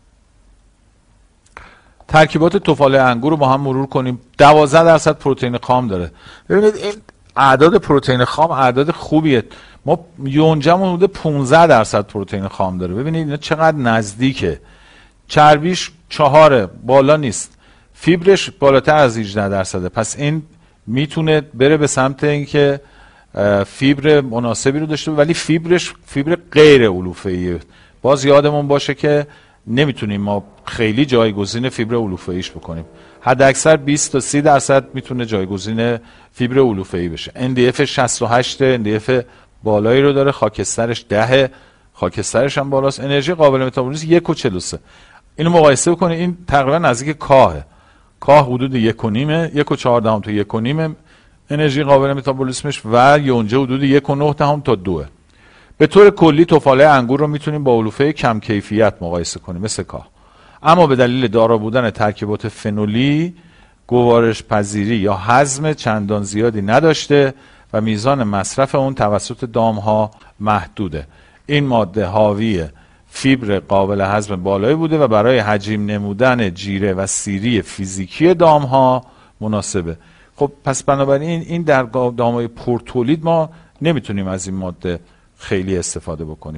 [SPEAKER 1] ترکیبات تفاله انگور رو با هم مرور کنیم. دوازده درصد پروتئین خام داره. ببینید این اعداد پروتئین خام اعداد خوبیه. ما یونجمون حدود پانزده درصد پروتئین خام داره. ببینید اینا چقدر نزدیکه. چربیش چهاره، بالا نیست. فیبرش بالاتر از هجده درصده. پس این میتونه بره به سمت اینکه فیبر مناسبی رو داشته، ولی فیبرش فیبر غیر علوفه‌ایه. باز یادمون باشه که نمیتونیم ما خیلی جایگزین فیبر علوفه‌ایش بکنیم. حد اکثر بیست تا سی درصد میتونه جایگزین فیبر علوفه‌ای بشه. ان دی اف شصت و هشت، ان دی اف بالایی رو داره، خاکسترش ده، خاکسترش هم بالاست. انرژی قابل متابولیسم یک و چهل و سه. اینو مقایسه بکنید، این تقریبا نزدیک کاهه. کاه حدود یک و نیمه، یک و چهار دهم تا یک و نیمه انرژی قابل متابولیسمش و یونجه حدود یک و نه دهم تا دوه. به طور کلی تفاله انگور رو میتونیم با علوفه کم کیفیت مقایسه کنیم مثل کاه، اما به دلیل دارا بودن ترکیبات فنولی گوارش پذیری یا هضم چندان زیادی نداشته و میزان مصرف اون توسط دامها محدوده. این ماده حاوی فیبر قابل هضم بالایی بوده و برای حجیم نمودن جیره و سیری فیزیکی دامها مناسبه. خب پس بنابراین این در دامهای پرتولید ما نمیتونیم از این ماده خیلی استفاده بکنیم.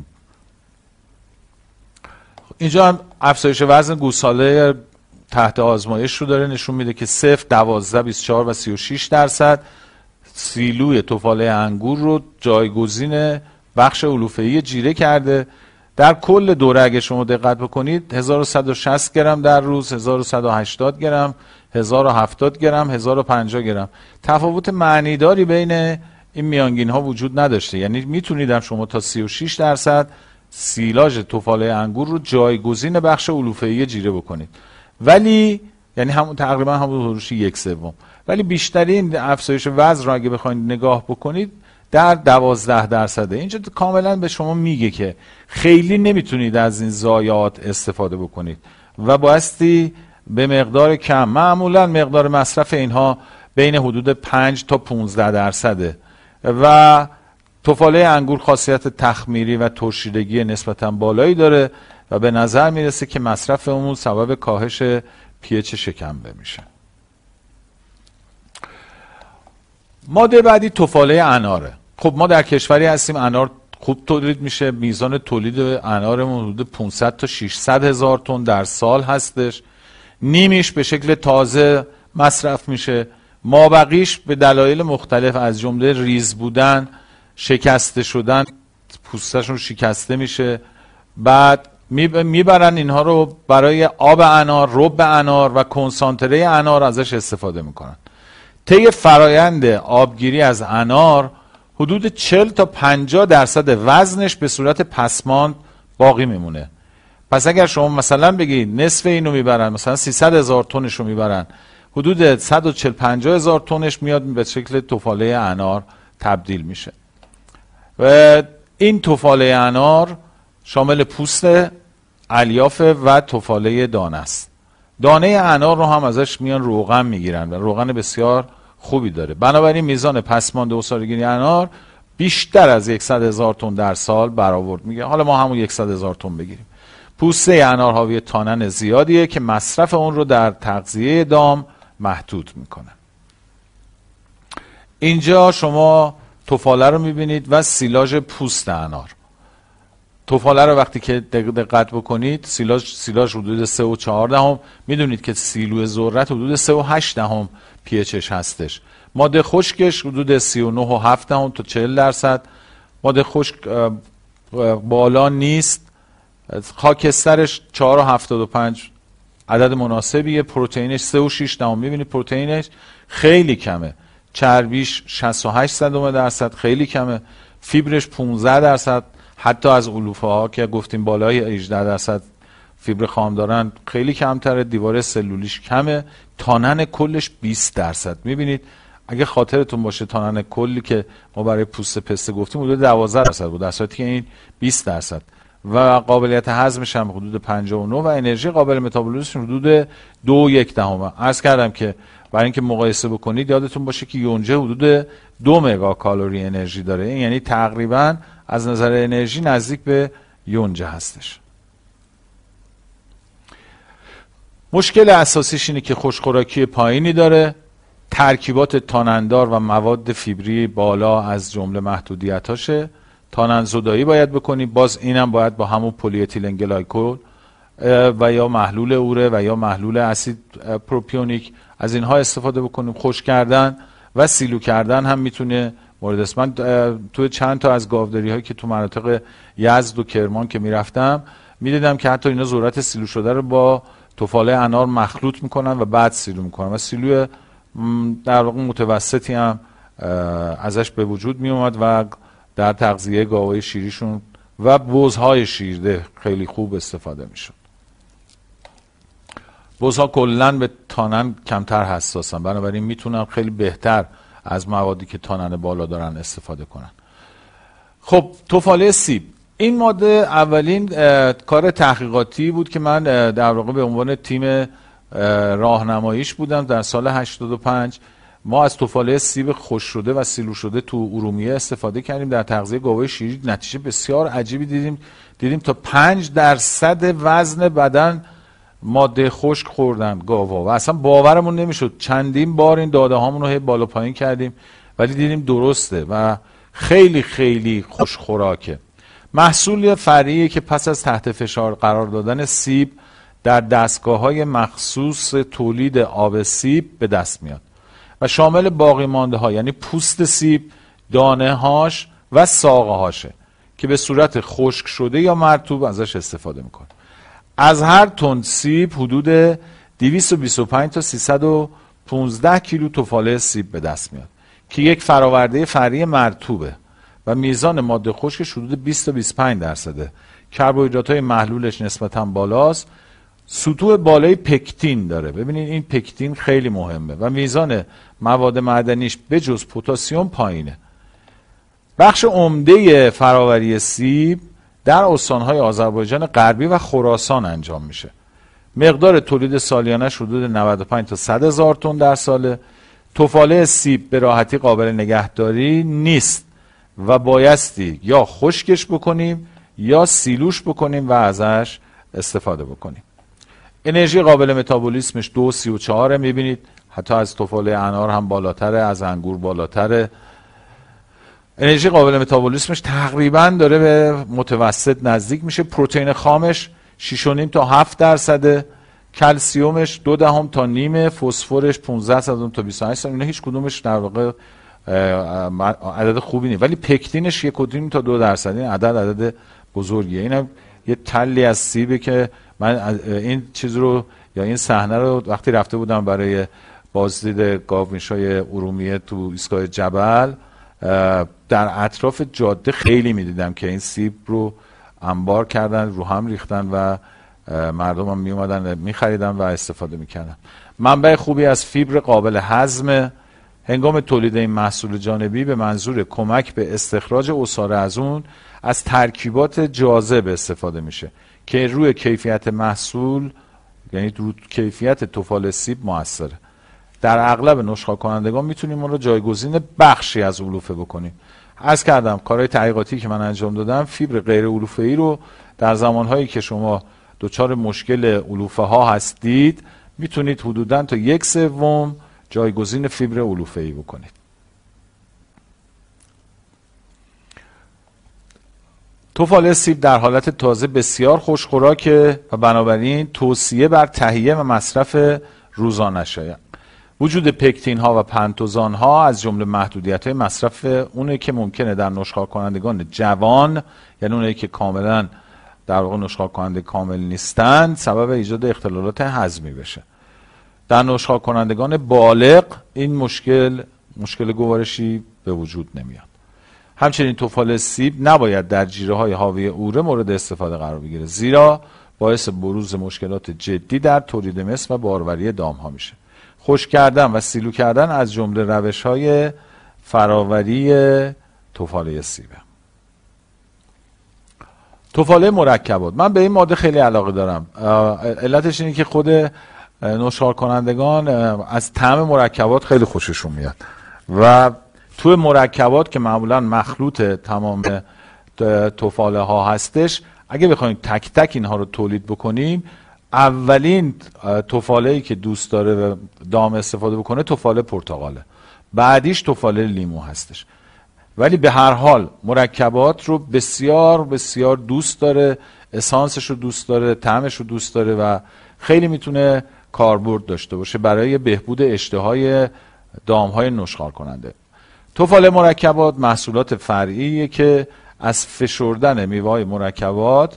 [SPEAKER 1] اینجا هم افزایش وزن گوساله تحت آزمایش رو داره نشون میده که صفر، دوازده، بیست و چهار و سی و شش درصد سیلوی تفاله انگور رو جایگزین بخش علوفه‌ای جیره کرده. در کل دوره اگه شما دقت بکنید هزار و صد و شصت گرم در روز، هزار و صد و هشتاد گرم، هزار و هفتاد گرم، هزار و پنجاه گرم. تفاوت معنیداری بین این میانگین ها وجود نداشته. یعنی میتونید شما تا سی و شش درصد سیلاژ تفاله انگور رو جایگزین بخش علوفه‌ای جیره بکنید، ولی یعنی همون تقریبا همون حدود یک سوم. ولی بیشترین افزایش وزن رو اگه بخواید نگاه بکنید در دوازده درصده. اینجا کاملا به شما میگه که خیلی نمیتونید از این ضایعات استفاده بکنید و بایستی به مقدار کم، معمولا مقدار مصرف اینها بین حدود پنج تا پانزده درصده و تفاله انگور خاصیت تخمیری و ترشیدگی نسبتا بالایی داره و به نظر میرسه که مصرف اون سبب کاهش پی اچ شکمبه میشه. ماده بعدی تفاله اناره. خب ما در کشوری هستیم انار خوب تولید میشه، میزان تولید انارمون حدود پانصد تا ششصد هزار تن در سال هستش. نیمیش به شکل تازه مصرف میشه، مابقیش به دلایل مختلف از جمله ریز بودن، شکسته شدن، پوستشون شکسته میشه، بعد میبرن اینها رو برای آب انار، رب انار و کنسانتره انار ازش استفاده میکنن. طی فرایند آبگیری از انار حدود چهل تا پنجاه درصد وزنش به صورت پسماند باقی میمونه. پس اگر شما مثلا بگید نصف اینو میبرن، مثلا سیصد هزار تنش رو میبرن، حدود صد و چهل پنجاه هزار تنش میاد به شکل تفاله انار تبدیل میشه. و این تفاله انار شامل پوست، الیاف و تفاله دانه است. دانه انار رو هم ازش میان روغن میگیرن و روغن بسیار خوبی داره. بنابراین میزان پسماند عصاره‌گیری انار بیشتر از صد هزار تن در سال برآورد میگه. حالا ما همون صد هزار تن بگیریم. پوسته انار حاوی تانن زیادیه که مصرف اون رو در تغذیه دام محدود میکنه. اینجا شما تفاله رو میبینید و سیلاژ پوست انار. تفاله رو وقتی که دقت بکنید سیلاژ سیلاژ حدود سه و چهار دهم، میدونید که سیلو ذرت حدود سه و هشت دهم پی اچش هستش. ماده خشکش حدود سی و نه و هفت دهم تا چهل درصد. ماده خشک بالا نیست. خاکسترش چهار و هفتاد و پنج عدد مناسبیه. پروتئینش سه و شش دهم، میبینید پروتئینش خیلی کمه. چربیش شصت و هشت درصد خیلی کمه. فیبرش پانزده درصد، حتی از علوفه ها که گفتیم بالای هجده درصد فیبر خام دارن خیلی کمتره. دیواره سلولیش کمه. تانن کلش بیست درصد. میبینید اگه خاطرتون باشه تانن کلی که ما برای پوست پسته گفتیم حدود دوازده درصد بود، در صورتی که این بیست درصد و قابلیت هضمش هم حدود پنجاه و نه و انرژی قابل متابولیسم حدود دو و یک دهم. عرض کردم که برای اینکه مقایسه بکنید یادتون باشه که یونجه حدود دو مگا کالری انرژی داره. این یعنی تقریبا از نظر انرژی نزدیک به یونجه هستش. مشکل اساسیش اینه که خوشخوراکی پایینی داره، ترکیبات تانندار و مواد فیبری بالا از جمله محدودیتاشه. تانن زدایی باید بکنیم، باز اینم باید با همون پلی اتیلن گلایکول و یا محلول اوره و یا محلول اسید پروپیونیک از اینها استفاده بکنیم. خشک کردن و سیلو کردن هم میتونه مورد است. من تو چند تا از گاوداری هایی که تو مناطق یزد و کرمان که میرفتم میدیدم که حتی اینا ذرت سیلو شده رو با تفاله انار مخلوط میکنن و بعد سیلو میکنن و سیلو در واقع متوسطی هم ازش به وجود میومد و در تغذیه گاوهای شیریشون و بزهای شیرده خیلی خوب استفاده میشد. بزها کلن به تانن کمتر حساسن، بنابراین میتونن خیلی بهتر از موادی که تانن بالا دارن استفاده کنن. خب تفاله سیب، این ماده اولین کار تحقیقاتی بود که من در واقع به عنوان تیم راهنماییش بودم در سال هشتاد و پنج. ما از تفاله سیب خشک شده و سیلو شده تو ارومیه استفاده کردیم در تغذیه گاوهای شیری. نتیجه بسیار عجیبی دیدیم دیدیم تا پنج درصد وزن بدن ماده خشک خوردن گاوا و اصلا باورمون نمیشد. چندین بار این داده هامون رو بالا پایین کردیم ولی دیدیم درسته و خیلی خیلی خوش خوراکه. محصول فرعی که پس از تحت فشار قرار دادن سیب در دستگاه‌های مخصوص تولید آب سیب به دست میاد و شامل باقی مانده ها یعنی پوست سیب، دانه هاش و ساقه هاشه که به صورت خشک شده یا مرطوب ازش استفاده میکنه. از هر تن سیب حدود دویست و بیست و پنج تا سیصد و پانزده کیلو تفاله سیب به دست میاد که یک فراورده فرعی مرطوبه و میزان ماده خشکش حدود بیست تا بیست و پنج درصده. کربوهیدرات‌های محلولش نسبتاً بالاست. سطوح بالای پکتین داره. ببینید این پکتین خیلی مهمه و میزان مواد معدنیش به جز پتاسیم پایینه. بخش عمده فراوری سیب در استانهای آذربایجان غربی و خراسان انجام میشه. مقدار تولید سالیانه حدود نود و پنج تا صد هزار تن در ساله. تفاله سیب به راحتی قابل نگهداری نیست و بایستی یا خشکش بکنیم یا سیلوش بکنیم و ازش استفاده بکنیم. انرژی قابل متابولیسمش دو سی و چهاره. میبینید حتی از تفاله انار هم بالاتره، از انگور بالاتره. انرژی قابل متابولیسمش تقریبا داره به متوسط نزدیک میشه. پروتئین خامش شش و نیم تا هفت درصده. کلسیومش دو دهم تا نیم. فسفرش پانزده صدم تا بیست و هشت صدم. اینا هیچ کدومش در واقع عدد خوبی نیست، ولی پکتینش یک و نیم تا دو درصد. این عدد عدد بزرگیه. اینم یه تلی از سیبه که من این چیز رو یا این صحنه رو وقتی رفته بودم برای بازدید گاومیشای ارومیه تو ایستگاه جبل در اطراف جاده خیلی میدیدم که این سیب رو انبار کردن، رو هم ریختن و مردم هم می اومدن می خریدن و استفاده میکردن. منبع خوبی از فیبر قابل هضم. هنگام تولید این محصول جانبی به منظور کمک به استخراج عصاره از اون از ترکیبات جاذب استفاده میشه که روی کیفیت محصول یعنی روی کیفیت تفاله سیب موثره. در اغلب نسخه کنندگان میتونیم اون رو جایگزین بخشی از علوفه بکنیم. عرض کردم کارهای تحقیقاتی که من انجام دادم فیبر غیر علوفه‌ای رو در زمانهایی که شما دچار مشکل علوفه ها هستید میتونید حدوداً تا یک سوم جایگزین فیبر علوفه‌ای بکنید. تفاله سیب در حالت تازه بسیار خوشخوراکه و بنابراین توصیه بر تهیه و مصرف روزانه شده. وجود پکتین ها و پنتوزان ها از جمله محدودیت های مصرف اونه که ممکنه در نشخوار کنندگان جوان یعنی اونایی که کاملا در واقع نشخوار کننده کامل نیستند سبب ایجاد اختلالات هضمی بشه. در نشخوار کنندگان بالغ این مشکل مشکل گوارشی به وجود نمیاد. همچنین تفاله سیب نباید در جیره های حاوی اوره مورد استفاده قرار بگیره زیرا باعث بروز مشکلات جدی در تولید مثل و باروری دام ها میشه. خشک کردن و سیلو کردن از جمله روش های فراوری تفاله سیبه. تفاله مرکبات، من به این ماده خیلی علاقه دارم. علتش اینه که خود نوشار کنندگان از طعم مرکبات خیلی خوششون میاد و توی مرکبات که معمولا مخلوط تمام تفاله ها هستش اگه بخوایم تک تک اینها رو تولید بکنیم اولین تفاله‌ای که دوست داره دام استفاده بکنه تفاله پرتقاله، بعدیش تفاله لیمو هستش. ولی به هر حال مرکبات رو بسیار بسیار دوست داره، اسانسش رو دوست داره، طعمش رو دوست داره و خیلی میتونه کاربرد داشته باشه برای بهبود اشتهای دامهای نشخوار کننده. تفاله مرکبات محصولات فرعیه که از فشردن میوه‌های مرکبات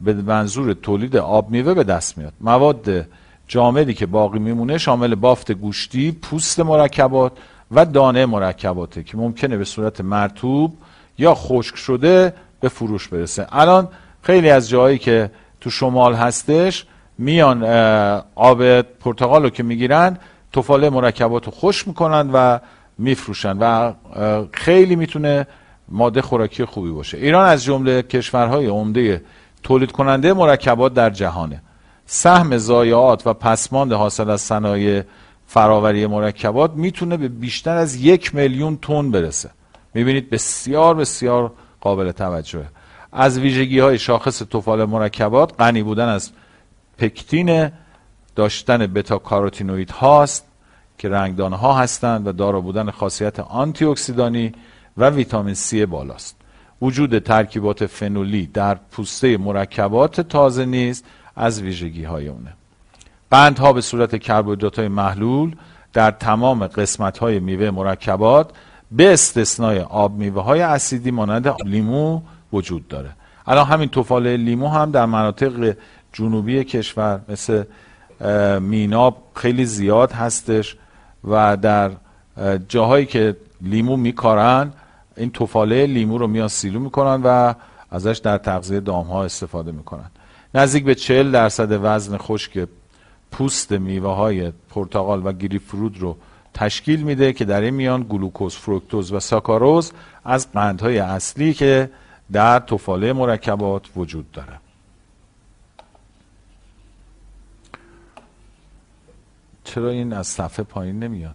[SPEAKER 1] به منظور تولید آب میوه به دست میاد. مواد جامدی که باقی میمونه شامل بافت گوشتی، پوست مرکبات و دانه مرکباته که ممکنه به صورت مرطوب یا خشک شده به فروش برسه. الان خیلی از جاهایی که تو شمال هستش میان آب پرتقال رو که میگیرن تفاله مرکبات رو خشک میکنن و میفروشن و خیلی میتونه ماده خوراکی خوبی باشه. ایران از جمله کشورهای عمده تولید کننده مرکبات در جهانه. سهم ضایعات و پسماند حاصل از صنایع فراوری مرکبات میتونه به بیشتر از یک میلیون تن برسه. میبینید بسیار بسیار قابل توجهه. از ویژگی های شاخص تفاله مرکبات غنی بودن از پکتین، داشتن بتا کاروتینوئید هاست که رنگدان ها هستند و دارا بودن خاصیت آنتی اکسیدانی و ویتامین سی بالاست. وجود ترکیبات فنولی در پوسته مرکبات تازه نیز از ویژگی های اونه. قندها به صورت کربوهیدرات های محلول در تمام قسمت های میوه مرکبات به استثنای آب میوه های اسیدی مانند لیمو وجود داره. الان همین تفاله لیمو هم در مناطق جنوبی کشور مثل میناب خیلی زیاد هستش و در جاهایی که لیمو میکارن این تفاله لیمو رو میان سیلو میکنن و ازش در تغذیه دامها استفاده میکنن. نزدیک به چهل درصد وزن خشک پوست میوه های پرتقال و گریپ فروت رو تشکیل میده که در این میان گلوکوز، فرکتوز و ساکاروز از قندهای اصلی که در تفاله مرکبات وجود داره. چرا این از صفحه پایین نمیاد؟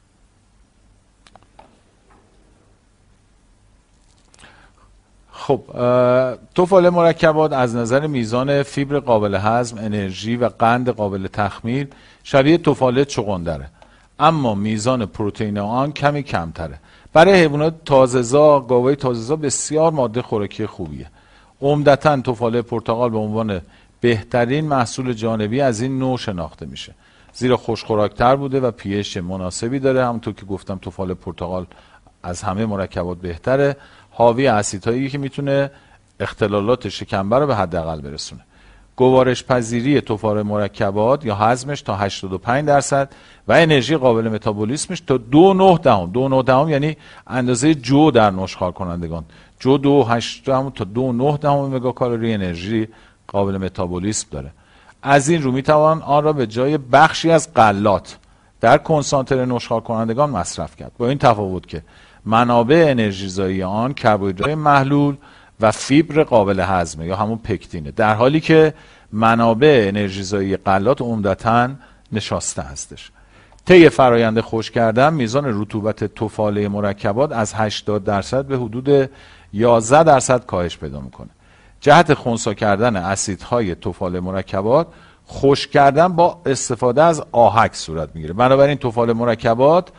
[SPEAKER 1] خب تفاله مرکبات از نظر میزان فیبر قابل هضم، انرژی و قند قابل تخمیر شبیه تفاله چغندره، اما میزان پروتئین آن کمی کمتره. برای حیوانات تازه‌زا، گاوهای تازه‌زا بسیار ماده خوراکی خوبیه. عمدتاً تفاله پرتقال به عنوان بهترین محصول جانبی از این نوع شناخته میشه، زیرا خوش‌خوراک‌تر بوده و پی اچ مناسبی داره. همونطور که گفتم تفاله پرتقال از همه مرکبات بهتره، حاوی اسیدهایی که میتونه اختلالات شکمبر رو به حداقل برسونه. گوارش پذیری تفاله مرکبات یا هضمش تا هشتاد و پنج درصد و انرژی قابل متابولیسمش تا دو نه دهم دو نه دهم یعنی اندازه جو در نشخوار کنندگان، جو دو هشت دهم تا دو نه دهم مگاکالری انرژی قابل متابولیسم داره. از این رو میتوان آن را به جای بخشی از غلات در کنسانتر نشخوار کنندگان مصرف کرد، با این تفاوت که منابع انرژی زایی آن کربوهیدرات محلول و فیبر قابل هضمه یا همون پکتینه، در حالی که منابع انرژی زایی غلات عمدتاً نشاسته هستش. طی فرایند خشک کردن میزان رطوبت تفاله مرکبات از هشتاد درصد به حدود یازده درصد کاهش پیدا میکنه. جهت خنثی کردن اسیدهای تفاله مرکبات خشک کردن با استفاده از آهک صورت میگیره. بنابراین تفاله مرکبات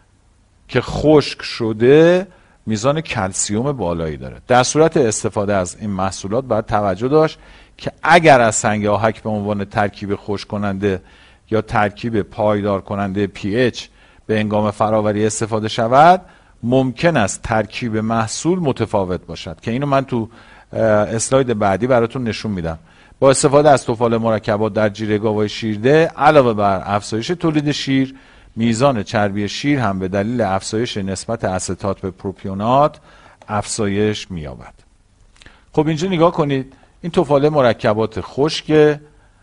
[SPEAKER 1] که خشک شده میزان کلسیوم بالایی داره. در صورت استفاده از این محصولات باید توجه داشت که اگر از سنگ آهک به عنوان ترکیب خشک کننده یا ترکیب پایدار کننده پی اچ به هنگام فراوری استفاده شود، ممکن است ترکیب محصول متفاوت باشد که اینو من تو اسلاید بعدی براتون نشون میدم. با استفاده از تفاله مرکبات در جیره گاوهای شیرده علاوه بر افزایش تولید شیر، میزان چربی شیر هم به دلیل افزایش نسبت استات به پروپیونات افزایش می‌یابد. خب اینجا نگاه کنید، این تفاله مرکبات خشک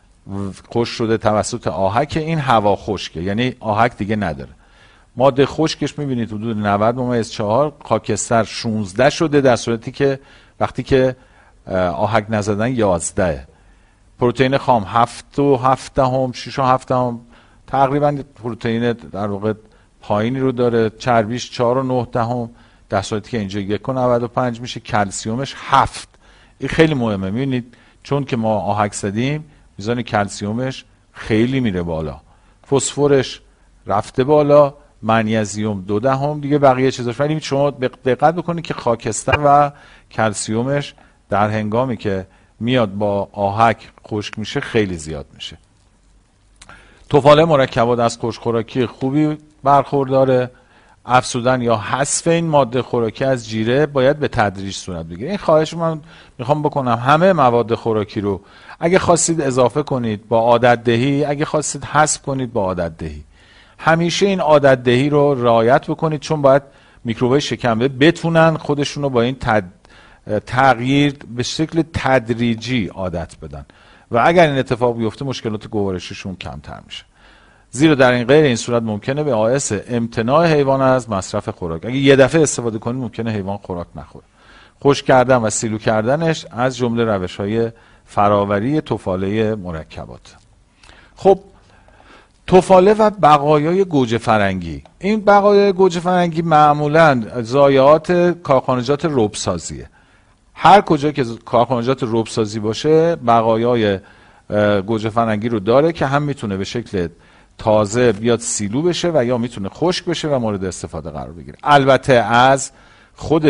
[SPEAKER 1] خشک شده توسط آهک، این هوا خشکه، یعنی آهک دیگه نداره. ماده خشکش می‌بینید حدود نود ممیز چهار، خاکستر شانزده شده، در صورتی که وقتی که آهک نزدن یازده. پروتئین خام هفت و هفت دهم، شش و هفت دهم، تقریبا پروتئین در واقع پایینی رو داره. چربیش چهار و نه دهم، در صورتی که اینجا یک و نود و پنج میشه. کلسیومش هفت. این خیلی مهمه، میبینید چون که ما آهک زدیم میزان کلسیومش خیلی میره بالا، فسفرش رفته بالا، منیزیم دو دهم، دیگه بقیه چیزاش. ولی شما دقت بکنید که خاکستر و کلسیومش در هنگامی که میاد با آهک خشک میشه خیلی زیاد میشه. تفاله مرکبات از خوش‌خوراکی خوبی برخورداره، افزودن یا حذف این ماده خوراکی از جیره باید به تدریج صورت بگیره. این خواهش من میخوام بکنم همه مواد خوراکی رو اگه خواستید اضافه کنید با عادت دهی، اگه خواستید حذف کنید با عادت دهی. همیشه این عادت دهی رو رعایت بکنید، چون باید میکروب‌های شکمدهی بتونن خودشون رو با این تد... تغییر به شکل تدریجی عادت بدن و اگر این اتفاق بیفته مشکلات گوارششون کمتر میشه. زیرا در این غیر این صورت ممکنه به باعث امتناع حیوان از مصرف خوراک. اگه یه دفعه استفاده کنید ممکنه حیوان خوراک نخوره. خشک کردن و سیلو کردنش از جمله روش‌های فراوری تفاله مرکبات. خب تفاله و بقایای گوجه فرنگی. این بقایای گوجه فرنگی معمولاً ضایعات کارخانجات ربسازیه. هر کجا که کارخانجات ربسازی باشه بقایای گوجه فرنگی رو داره که هم میتونه به شکل تازه بیاد سیلو بشه و یا میتونه خشک بشه و مورد استفاده قرار بگیره. البته از خود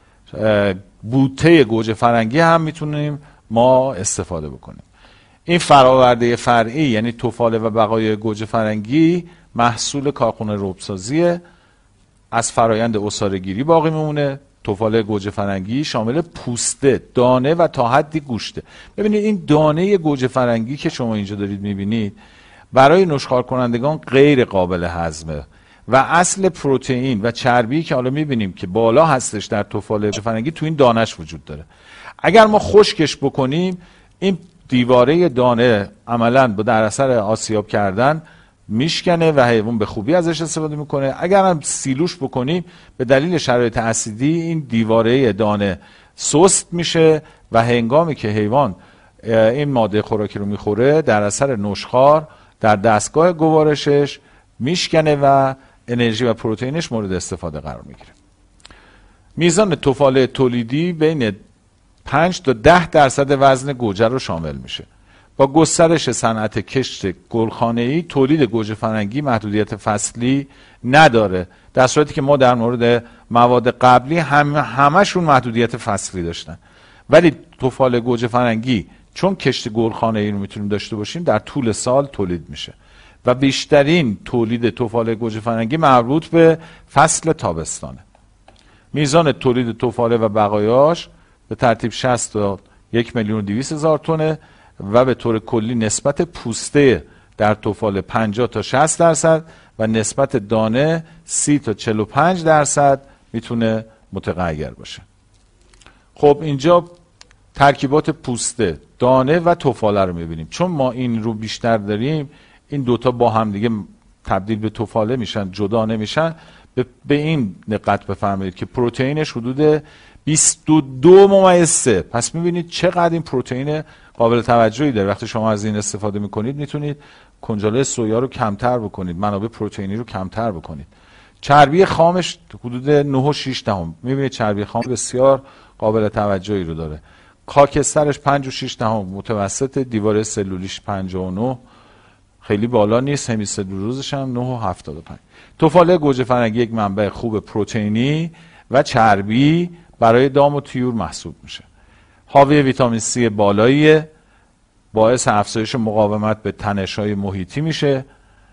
[SPEAKER 1] بوته گوجه فرنگی هم میتونیم ما استفاده بکنیم. این فراورده فرعی یعنی تفاله و بقایای گوجه فرنگی محصول کارخانه ربسازیه، از فرایند عصاره‌گیری باقی میمونه. تفاله گوجه فرنگی شامل پوسته، دانه و تا حدی گوشته. ببینید این دانه گوجه فرنگی که شما اینجا دارید میبینید برای نشخوار کنندگان غیر قابل هضمه و اصل پروتئین و چربی که حالا میبینیم که بالا هستش در تفاله گوجه فرنگی تو این دانش وجود داره. اگر ما خشکش بکنیم این دیواره دانه عملاً با در اثر آسیاب کردن میشکنه و حیوان به خوبی ازش استفاده میکنه. اگر هم سیلوش بکنیم به دلیل شرایط اسیدی این دیواره دانه سست میشه و هنگامی که حیوان این ماده خوراکی رو میخوره در اثر نشخوار در دستگاه گوارشش میشکنه و انرژی و پروتئینش مورد استفاده قرار میگیره. میزان تفاله تولیدی بین پنج تا ده درصد وزن گوجه رو شامل میشه. با گسترش صنعت کشت گلخانه‌ای تولید گوجه فرنگی محدودیت فصلی نداره، در صورتی که ما در مورد مواد قبلی هم همشون محدودیت فصلی داشتن. ولی تفاله گوجه فرنگی چون کشت گلخانه‌ای رو میتونیم داشته باشیم در طول سال تولید میشه و بیشترین تولید تفاله گوجه فرنگی مربوط به فصل تابستانه. میزان تولید تفاله و بقایاش به ترتیب شصت تا یک میلیون و دویست هزار تنه و به طور کلی نسبت پوسته در تفاله پنجاه تا شصت درصد و نسبت دانه سی تا چهل و پنج درصد میتونه متغیر باشه. خب اینجا ترکیبات پوسته، دانه و تفاله رو میبینیم. چون ما این رو بیشتر داریم این دوتا با هم دیگه تبدیل به تفاله میشن، جدا نمیشن. به, به این دقت بفرمایید که پروتئینش حدود بیست و دو ممیز سه. پس میبینید چقدر این پروتئین قابل توجهی داره. وقتی شما از این استفاده میکنید میتونید کنجاله سویا رو کمتر بکنید، منابع پروتئینی رو کمتر بکنید. چربی خامش حدود نه و شش دهم. میبینید چربی خام بسیار قابل توجهی رو داره. خاکسترش پنج و شش دهم متوسط، دیواره سلولیش پنجاه و نه، خیلی بالا نیست. همی سلولوزش هم نه و هفتاد و پنج. تفاله گوجه فرنگی یک منبع خوب پروتئینی و چربی برای دام و طیور محسوب میشه. حاوی ویتامین سی بالاییه، باعث افزایش مقاومت به تنش‌های محیطی میشه.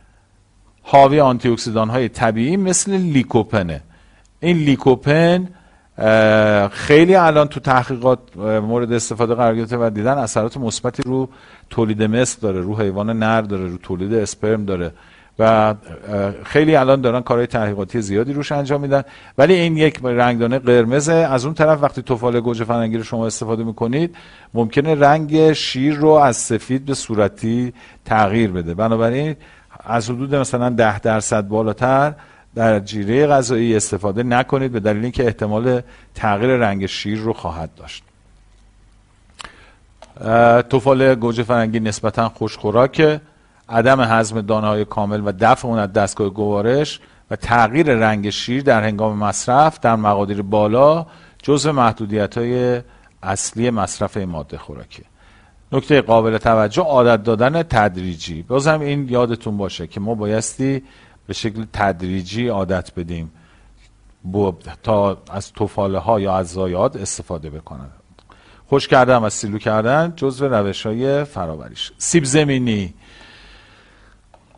[SPEAKER 1] حاوی آنتی اکسیدان های طبیعی مثل لیکوپنه. این لیکوپن خیلی الان تو تحقیقات مورد استفاده قرار گرفته و دیدن اثرات مثبتی رو تولید مثل داره، رو حیوان نر داره، رو تولید اسپرم داره و خیلی الان دارن کارهای تحقیقاتی زیادی روش انجام میدن. ولی این یک رنگدانه قرمزه. از اون طرف وقتی تفاله گوجه فرنگی رو شما استفاده میکنید ممکنه رنگ شیر رو از سفید به صورتی تغییر بده. بنابراین از حدود مثلا ده درصد بالاتر در جیره غذایی استفاده نکنید به دلیل اینکه احتمال تغییر رنگ شیر رو خواهد داشت. تفاله گوجه فرنگی نسبتا خوش‌خوراکه. عدم هضم دانه‌های کامل و دفع اون از دستگاه گوارش و تغییر رنگ شیر در هنگام مصرف در مقادیر بالا جزو محدودیت‌های اصلی مصرف این ماده خوراکی. نکته قابل توجه عادت دادن تدریجی. بازم این یادتون باشه که ما بایستی به شکل تدریجی عادت بدیم تا از تفاله ها یا از ضایعات استفاده بکنن. خشک کردن و سیلو کردن جزو روش‌های فراوریش. سیب زمینی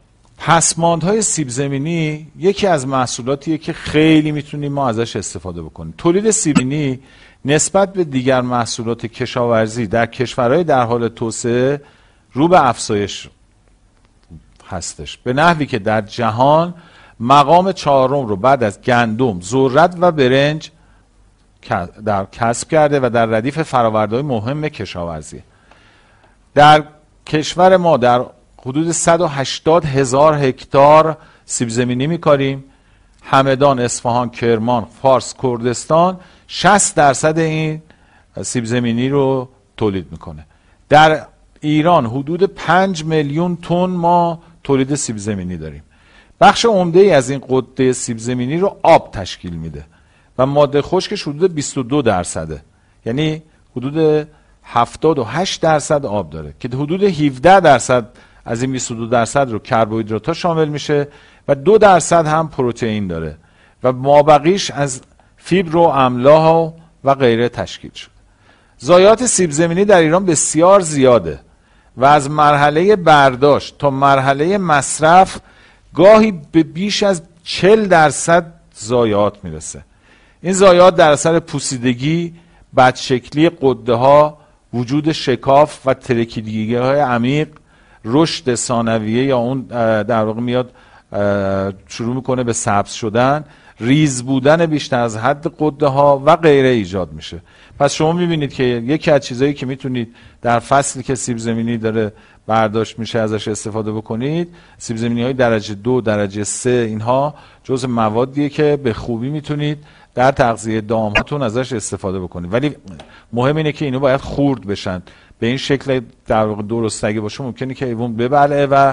[SPEAKER 1] پسماندهای سیب زمینی یکی از محصولاتیه که خیلی میتونیم ما ازش استفاده بکنیم. تولید سیب زمینی نسبت به دیگر محصولات کشاورزی در کشورهای در حال توسعه رو به افزایش هستش، به نحوی که در جهان مقام چهارم رو بعد از گندم، ذرت و برنج در کسب کرده و در ردیف فرآورده‌های مهم کشاورزی. در کشور ما در حدود صد و هشتاد هزار هکتار سیب زمینی می‌کاریم. همدان، اصفهان، کرمان، فارس، کردستان شصت درصد این سیب زمینی رو تولید میکنه. در ایران حدود پنج میلیون تن ما تولید سیب زمینی داریم. بخش عمده ای از این قده سیب زمینی رو آب تشکیل میده و ماده خشکش حدود بیست و دو درصده، یعنی حدود هفتاد و هشت درصد آب داره که حدود هفده درصد از این بیست و دو درصد رو کربوهیدرات ها شامل میشه و دو درصد هم پروتئین داره و مابقیش از فیبر و املاح و غیره تشکیل شده. ضایعات سیب زمینی در ایران بسیار زیاده و از مرحله برداشت تا مرحله مصرف گاهی به بیش از چهل درصد ضایعات میرسه. این ضایعات در اثر پوسیدگی، بدشکلی قده ها، وجود شکاف و ترکیدگی های عمیق، رشد ثانویه یا اون در واقع میاد شروع میکنه به سبز شدن، ریز بودن بیشتر از حد قده ها و غیره ایجاد میشه. پس شما میبینید که یکی از چیزایی که میتونید در فصلی که سیب زمینی داره برداشت میشه ازش استفاده بکنید، سیب زمینی های درجه دو، درجه سه، اینها جزء موادیه که به خوبی میتونید در تغذیه دامهاتون ازش استفاده بکنید. ولی مهم اینه که اینو باید خورد بشن. به این شکل در واقع درست اگه باشه ممکنه که ایوون ببلعه و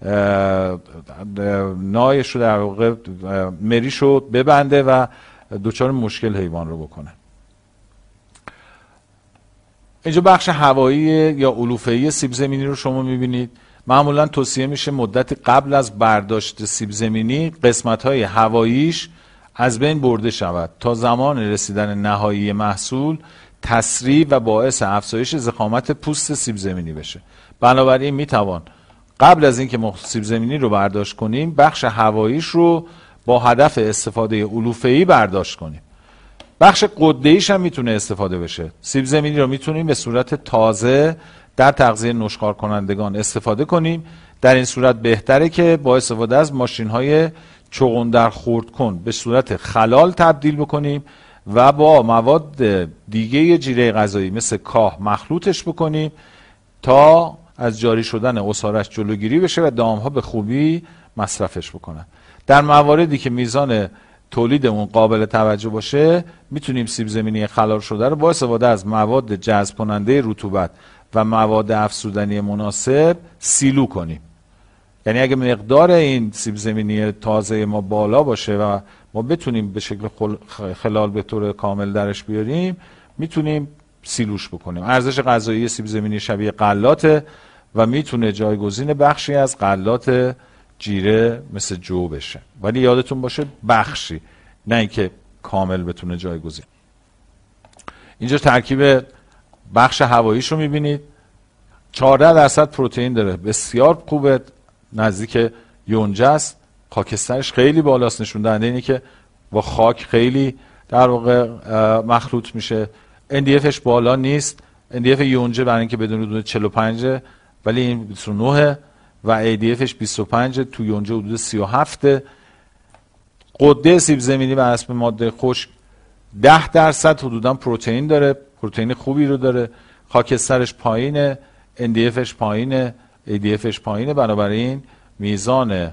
[SPEAKER 1] نایش رو در واقع مریش رو ببنده و دچار مشکل حیوان رو بکنه. اینجا بخش هوایی یا علوفه‌ای سیب زمینی رو شما میبینید. معمولا توصیه میشه مدت قبل از برداشت سیب زمینی قسمت‌های هواییش از بین برده شود تا زمان رسیدن نهایی محصول تسریع و باعث افزایش ضخامت پوست سیب زمینی بشه. بنابراین میتوان قبل از اینکه ما سیب زمینی رو برداشت کنیم بخش هواییش رو با هدف استفاده علوفه‌ای برداشت کنیم. بخش قده‌ایش هم میتونه استفاده بشه. سیب زمینی رو میتونیم به صورت تازه در تغذیه نشخوار کنندگان استفاده کنیم. در این صورت بهتره که با استفاده از ماشین‌های چغندر خرد کن به صورت خلال تبدیل بکنیم و با مواد دیگه جیره غذایی مثل کاه مخلوطش بکنیم تا از جاری شدن عصارش جلوگیری بشه و دامها به خوبی مصرفش بکنن. در مواردی که میزان تولید اون قابل توجه باشه میتونیم سیب زمینی خلال شده رو با استفاده از مواد جذب کننده رطوبت و مواد افزودنی مناسب سیلو کنیم. یعنی اگه مقدار این سیب زمینی تازه ما بالا باشه و ما بتونیم به شکل خلال به طور کامل درش بیاریم میتونیم سیلوش بکنیم. ارزش غذایی سیب زمینی شبیه غلاته و میتونه جایگزین بخشی از غلات جیره مثل جو بشه، ولی یادتون باشه بخشی، نه اینکه کامل بتونه جایگزین. اینجا ترکیب بخش هواییش رو میبینید. چهارده درصد پروتئین داره، بسیار خوبه، نزدیک یونجه است. خاکسترش خیلی بالاست، نشون دهنده اینه که با خاک خیلی در واقع مخلوط میشه. ان دی افش بالا نیست. ان دی اف یونجه برای اینکه بدون حدود چهل و پنج ولی این بیست و نه و ای دی افش بیست و پنج، تو یونجه حدود سی و هفت. قده سیب زمینی بر اساس ماده خشک ده درصد حدودا پروتئین داره، پروتئین خوبی رو داره. خاکسترش پایینه، ان دی افش پایینه، ای دی افش پایینه، بنابراین میزان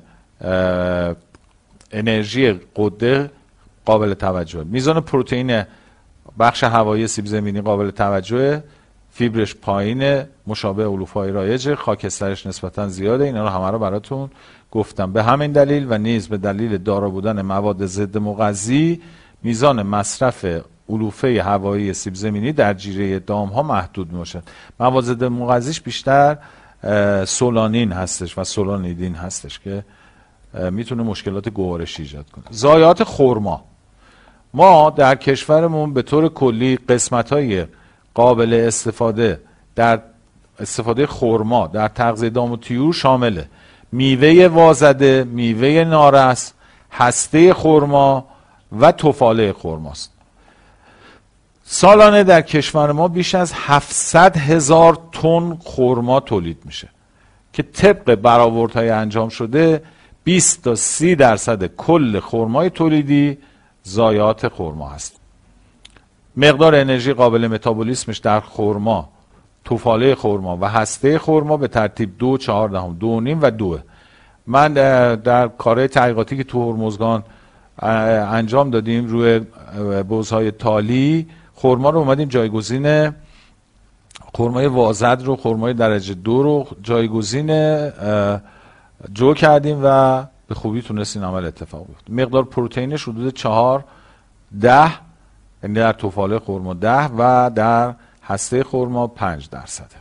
[SPEAKER 1] انرژی قده قابل توجه. میزان پروتئین بخش هوایی سیب زمینی قابل توجه، فیبرش پایینه، مشابه علوفه‌های رایجه، خاکسترش نسبتا زیاده. اینا رو همه رو براتون گفتم. به همین دلیل و نیز به دلیل دارا بودن مواد ضد مغذی میزان مصرف علوفه هوایی سیب زمینی در جیره دام ها محدود میشه. مواد ضد مغذیش بیشتر سولانین هستش و سولانیدین هستش که میتونه مشکلات گوارشی ایجاد کنه. ضایعات خرما. ما در کشورمون به طور کلی قسمت‌های قابل استفاده در استفاده خرما در تغذیه دام و طیور شامله. میوه وازده، میوه نارس، هسته خرما و تفاله خرماست. سالانه در کشور ما بیش از هفتصد هزار تن خرما تولید میشه که طبق برآوردهای انجام شده بیست تا سی درصد کل خرمای تولیدی ضایعات خرما هست. مقدار انرژی قابل متابولیسمش در خرما، تفاله خرما و هسته خرما به ترتیب دو چهار دهم، دو نیم و دوه. من در کارهای تحقیقاتی که تو هرمزگان انجام دادیم روی بزهای تالی، خرما رو اومدیم جایگزین خرمای وازد رو، خرمای درجه دو رو جایگزین جو کردیم و به خوبی تونست این عمل اتفاق بیفته. مقدار پروتئینش حدود چهار ده، یعنی در تفاله خرما ده و در هسته خرما پنج درصده.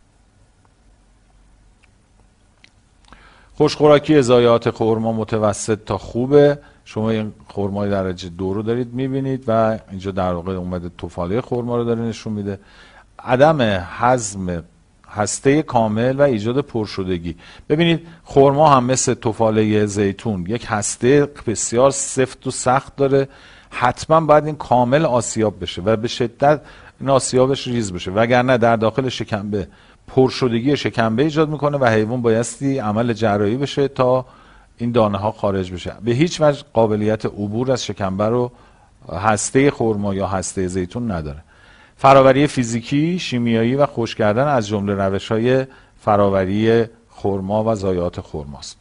[SPEAKER 1] خوشخوراکی ضایعات خرما متوسط تا خوبه. شما این خرمای درجه دو رو دارید میبینید و اینجا در واقع اومده تفاله خرما رو داره نشون میده. عدم هضم هسته کامل و ایجاد پرشدگی. ببینید خرما هم مثل تفاله زیتون یک هسته بسیار سفت و سخت داره، حتما باید این کامل آسیاب بشه و به شدت این آسیابش ریز بشه، وگرنه در داخل شکمبه پرشدگی شکمبه ایجاد میکنه و حیوان بایستی عمل جراحی بشه تا این دانه ها خارج بشه. به هیچ وجه قابلیت عبور از شکمبه رو هسته خرما یا هسته زیتون نداره. فراوری فیزیکی، شیمیایی و خشک کردن از جمله روش‌های فراوری خرما و ضایعات خرماست.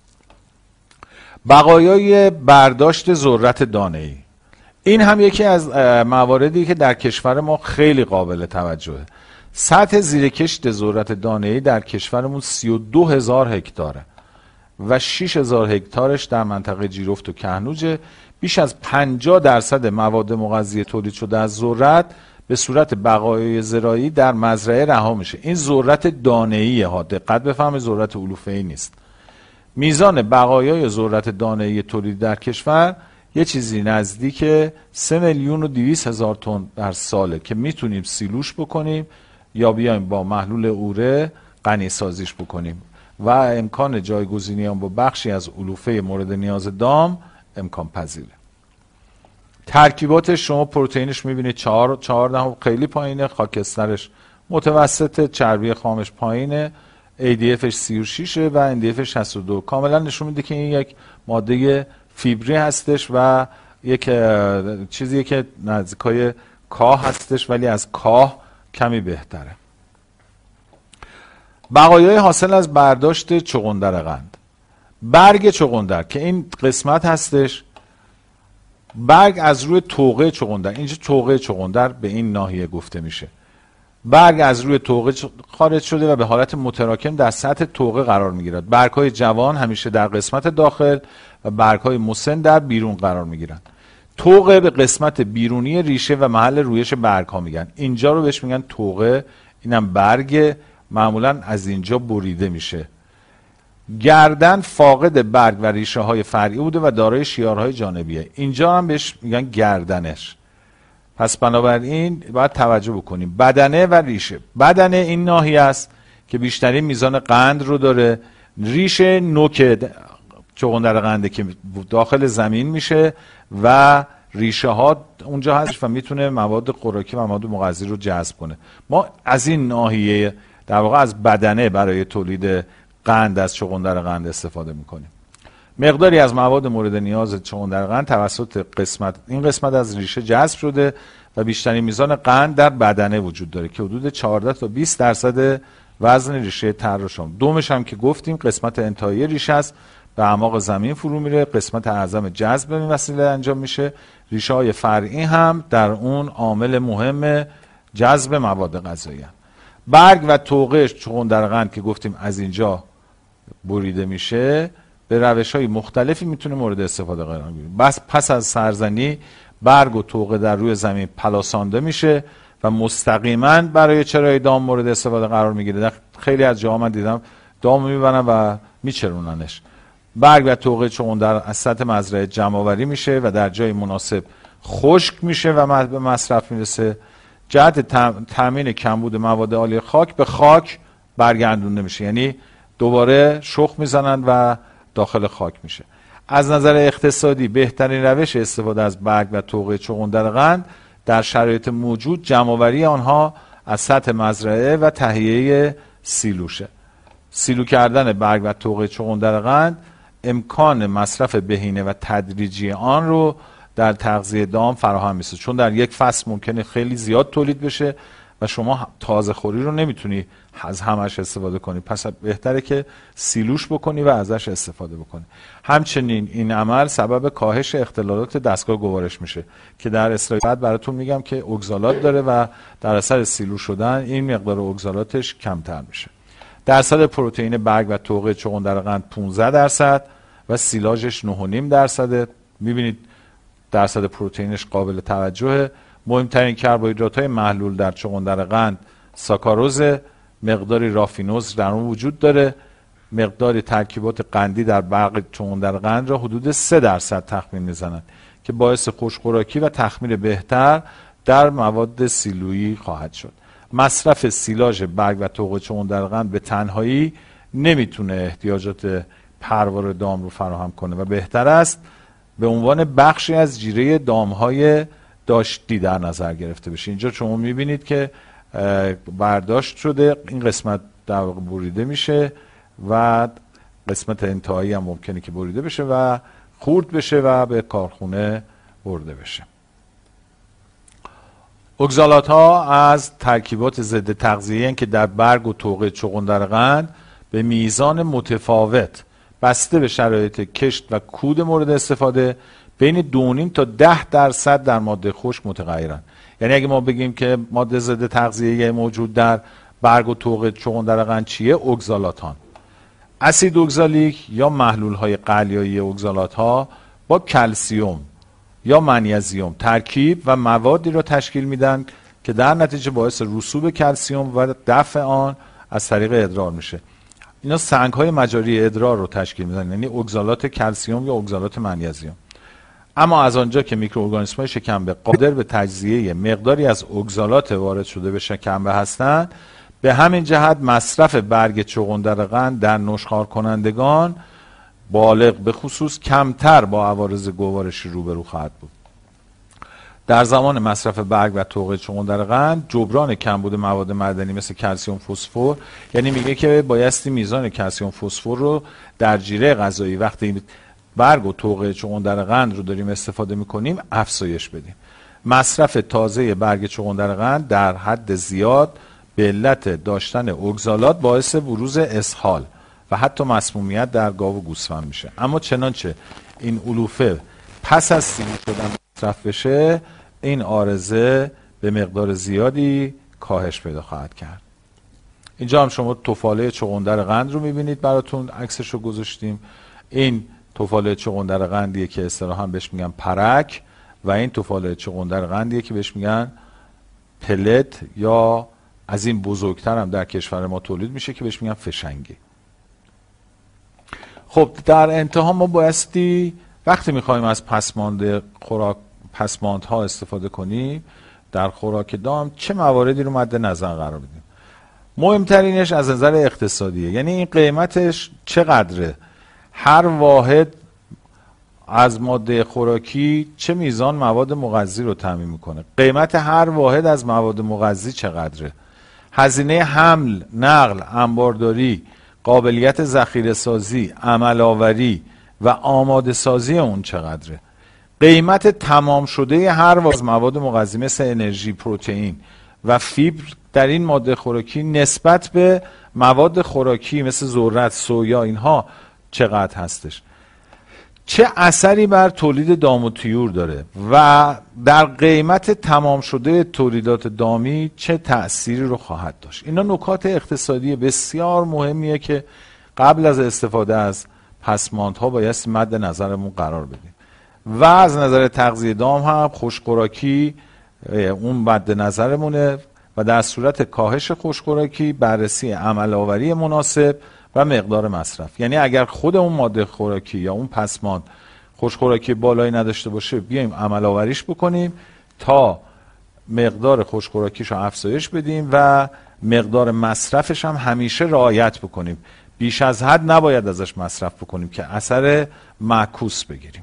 [SPEAKER 1] بقایای برداشت ذرت دانه‌ای، این هم یکی از مواردی که در کشور ما خیلی قابل توجهه. سطح زیرکشت ذرت دانه‌ای در کشورمون سی و دو هزار هکتاره و شش هزار هکتارش در منطقه جیرفت و کهنوجه. بیش از پنجاه درصد مواد مغذی تولید شده از ذرت به صورت بقایای زراعی در مزرعه رها میشه. این ذرت دانه‌ای ها، دقت بفرمایید، ذرت علوفه‌ای نیست. میزان بقایای ذرت دانه‌ای تولید در کشور یه چیزی نزدیک سه میلیون و دویست هزار تن در ساله که میتونیم سیلوش بکنیم یا بیایم با محلول اوره غنی سازیش بکنیم و امکان جایگزینی آن با بخشی از علوفه مورد نیاز دام امکان پذیره. ترکیباتش شما پروتئینش میبینید چهار چهار خیلی پایینه، خاکسترش متوسط، چربی خامش پایینه، ای دی افش سی و شش و ان دی افش شصت و دو. کاملا نشون میده که این یک ماده فیبری هستش و یک چیزی که نزدیکای کاه هستش ولی از کاه کمی بهتره. بقایای حاصل از برداشت چغندر قند، برگ چغندر که این قسمت هستش، برگ از روی توقه چغندر، اینجا توقه چغندر به این ناحیه گفته میشه. برگ از روی توقه خارج شده و به حالت متراکم در سطح توقه قرار میگیرد. برگ‌های جوان همیشه در قسمت داخل و برگ‌های مسن در بیرون قرار میگیرند. توقه به قسمت بیرونی ریشه و محل رویش برگ‌ها میگن. اینجا رو بهش میگن توقه، اینم برگ، معمولا از اینجا بریده میشه. گردن فاقد برگ و ریشه های فرعی بوده و دارای شیارهای جانبیه. اینجا هم بهش میگن گردنش. پس بنابراین باید توجه بکنیم. بدنه و ریشه. بدنه این ناحیه است که بیشترین میزان قند رو داره. ریشه نوک چغندر قنده که داخل زمین میشه و ریشه ها اونجا هست و میتونه مواد خوراکی و مواد مغذی رو جذب کنه. ما از این ناحیه در واقع از بدنه برای تولید قند از چغندر قند استفاده میکنیم. مقداری از مواد مورد نیاز چغندر قند توسط قسمت این قسمت از ریشه جذب شده و بیشترین میزان قند در بدنه وجود داره که حدود چهارده تا بیست درصد وزن ریشه تر رو شامل. دومش هم که گفتیم قسمت انتهایی ریشه است، به اعماق زمین فرو میره، قسمت اعظم جذب به این وسیله انجام میشه. ریشه های فرعی هم در اون عامل مهم جذب مواد غذایی. برگ و توقه چغندر قند که گفتیم از اینجا بریده میشه، به روش‌های مختلفی میتونه مورد استفاده قرار بگیره. بس پس از سرزنی برگ و توقه در روی زمین پلاسانده میشه و مستقیما برای چرای دام مورد استفاده قرار میگیره. در خیلی از جاها من دیدم دام میبرن و میچروننش. برگ و توقه چغندر از سطح مزرعه جمع‌آوری میشه و در جای مناسب خشک میشه و به مصرف میرسه. جهت تامین کمبود مواد عالی خاک به خاک برگردونده میشه، یعنی دوباره شخم میزنن و داخل خاک میشه. از نظر اقتصادی بهترین روش استفاده از برگ و توقه چغندر قند در شرایط موجود جمع‌آوری آنها از سطح مزرعه و تهیه سیلوشه. سیلو کردن برگ و توقه چغندر قند امکان مصرف بهینه و تدریجی آن رو در تغذیه دام فراهم میشه، چون در یک فصل ممکنه خیلی زیاد تولید بشه و شما تازه خوری رو نمیتونی از همش استفاده کنی، پس بهتره که سیلوش بکنی و ازش استفاده بکنی. همچنین این عمل سبب کاهش اختلالات دستگاه گوارش میشه که در اسلاید بعد براتون میگم که اوگزالات داره و در اثر سیلو شدن این مقدار اوگزالاتش کمتر میشه. درصد پروتئین برگ و توقه چغندر قند پانزده درصد و سیلاژش نه و نیم درصد. میبینید درصد پروتئینش قابل توجهه. مهمترین کربوهیدرات‌های محلول در چغندر قند ساکاروز، مقداری رافینوز در اون وجود داره. مقداری ترکیبات قندی در برگ چغندر قند را حدود سه درصد تخمین میزنند که باعث خوش‌خوراکی و تخمیر بهتر در مواد سیلویی خواهد شد. مصرف سیلاژ برگ و توقه چغندر قند به تنهایی نمیتونه احتیاجات پروار دام رو فراهم کنه و بهتر است به عنوان بخشی از جیره دامهای داشتی در نظر گرفته بشه. اینجا شما میبینید که برداشت شده، این قسمت در واقع بریده میشه و قسمت انتهایی هم ممکنه که بریده بشه و خورد بشه و به کارخونه برده بشه. اوگزالات ها از ترکیبات ضد تغذیه‌ای که در برگ و توقه چغندر قند به میزان متفاوت بسته به شرایط کشت و کود مورد استفاده بین دو و نیم تا ده درصد در ماده خشک متغیرند. یعنی اگه ما بگیم که ماده ضد تغذیه‌ای موجود در برگ و توقه چغندر قند چیه؟ اوگزالاتان. اسید اوگزالیک یا محلول های قلیایی اوگزالات ها با کلسیوم یا منیزیم ترکیب و موادی را تشکیل میدن که در نتیجه باعث رسوب کلسیوم و دفع آن از طریق ادرار میشه. اینا سنگ های مجاری ادرار رو تشکیل میدن، یعنی اوگزالات کلسیوم یا اوگزالات منیزیم. اما از آنجا که میکروارگانیسم های شکمبه قادر به تجزیه مقداری از اوگزالات وارد شده به شکمبه هستند، به همین جهت مصرف برگ چغندر قند در نشخوار کنندگان بالغ به خصوص کمتر با عوارض گوارشی روبرو خواهد بود. در زمان مصرف برگ و توقه چغندر قند جبران کمبود مواد معدنی مثل کلسیم فسفر، یعنی میگه که بایستی میزان کلسیم فسفر رو در جیره غذایی وقتی برگ و توقه چغندر قند رو داریم استفاده میکنیم افزایش بدیم. مصرف تازه برگ چغندر قند در حد زیاد به علت داشتن اوگزالات باعث بروز اسهال و حتی مسمومیت در گاو و گوسفند میشه. اما چنانچه این علوفه پس از سیلو شدن مصرف بشه، این عارضه به مقدار زیادی کاهش پیدا خواهد کرد. اینجا هم شما تفاله چغندر قند رو میبینید، براتون عکسش رو گذاشتیم. این تفاله چغندر قندیه که اصطلاحاً بهش میگن پرک و این تفاله چغندر قندیه که بهش میگن پلت یا از این بزرگتر هم در کشور ما تولید میشه که بهش میگن فشنگی. خب در انتها ما بایستی وقتی میخوایم از پسماند خوراک پسماندها استفاده کنیم در خوراک دام چه مواردی رو مد نظر قرار بدیم؟ مهمترینش از نظر اقتصادیه، یعنی این قیمتش چقدره، هر واحد از ماده خوراکی چه میزان مواد مغذی رو تامین میکنه، قیمت هر واحد از مواد مغذی چقدره، هزینه حمل، نقل، انبارداری، قابلیت ذخیره سازی، عمل آوری و آماده سازی اون چقدره، قیمت تمام شده هر واحد از مواد مغذی مثل انرژی، پروتئین و فیبر در این ماده خوراکی نسبت به مواد خوراکی مثل ذرت، سویا اینها چقدر هستش، چه اثری بر تولید دام و طیور داره و در قیمت تمام شده تولیدات دامی چه تأثیری رو خواهد داشت. اینا نکات اقتصادی بسیار مهمیه که قبل از استفاده از پسماندها باید مد نظرمون قرار بدیم. و از نظر تغذیه دام هم خوش‌خوراکی اون مد نظرمونه و در صورت کاهش خوش‌خوراکی بررسی عمل آوری مناسب و مقدار مصرف. یعنی اگر خود اون ماده خوراکی یا اون پسماند خوش‌خوراکی بالایی نداشته باشه، بیایم عمل آوریش بکنیم تا مقدار خوش‌خوراکیش رو افزایش بدیم و مقدار مصرفش هم همیشه رعایت بکنیم. بیش از حد نباید ازش مصرف بکنیم که اثر معکوس بگیریم.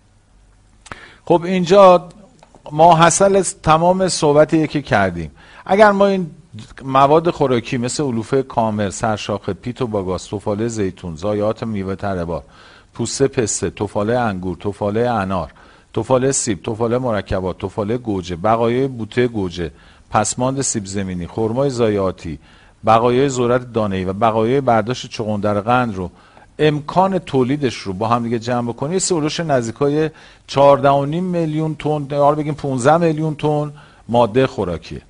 [SPEAKER 1] خب اینجا ما حاصل تمام صحبتی که کردیم، اگر ما این مواد خوراکی مثل علوفه کامل، سرشاخه، پیت و باگاس، تفاله زیتون، ضایعات میوه تره‌بار، پوسته پسته، تفاله انگور، تفاله انار، تفاله سیب، تفاله مرکبات، تفاله گوجه، بقایای بوته گوجه، پسماند سیب زمینی، خرمای ضایعاتی، بقایای ذرت دانه‌ای و بقایای برداشت چغندر قند رو امکان تولیدش رو با هم دیگه جمع بکنید، سولوش نزدیکای چهارده و نیم میلیون تن، یا بگیم پانزده میلیون تن ماده خوراکیه.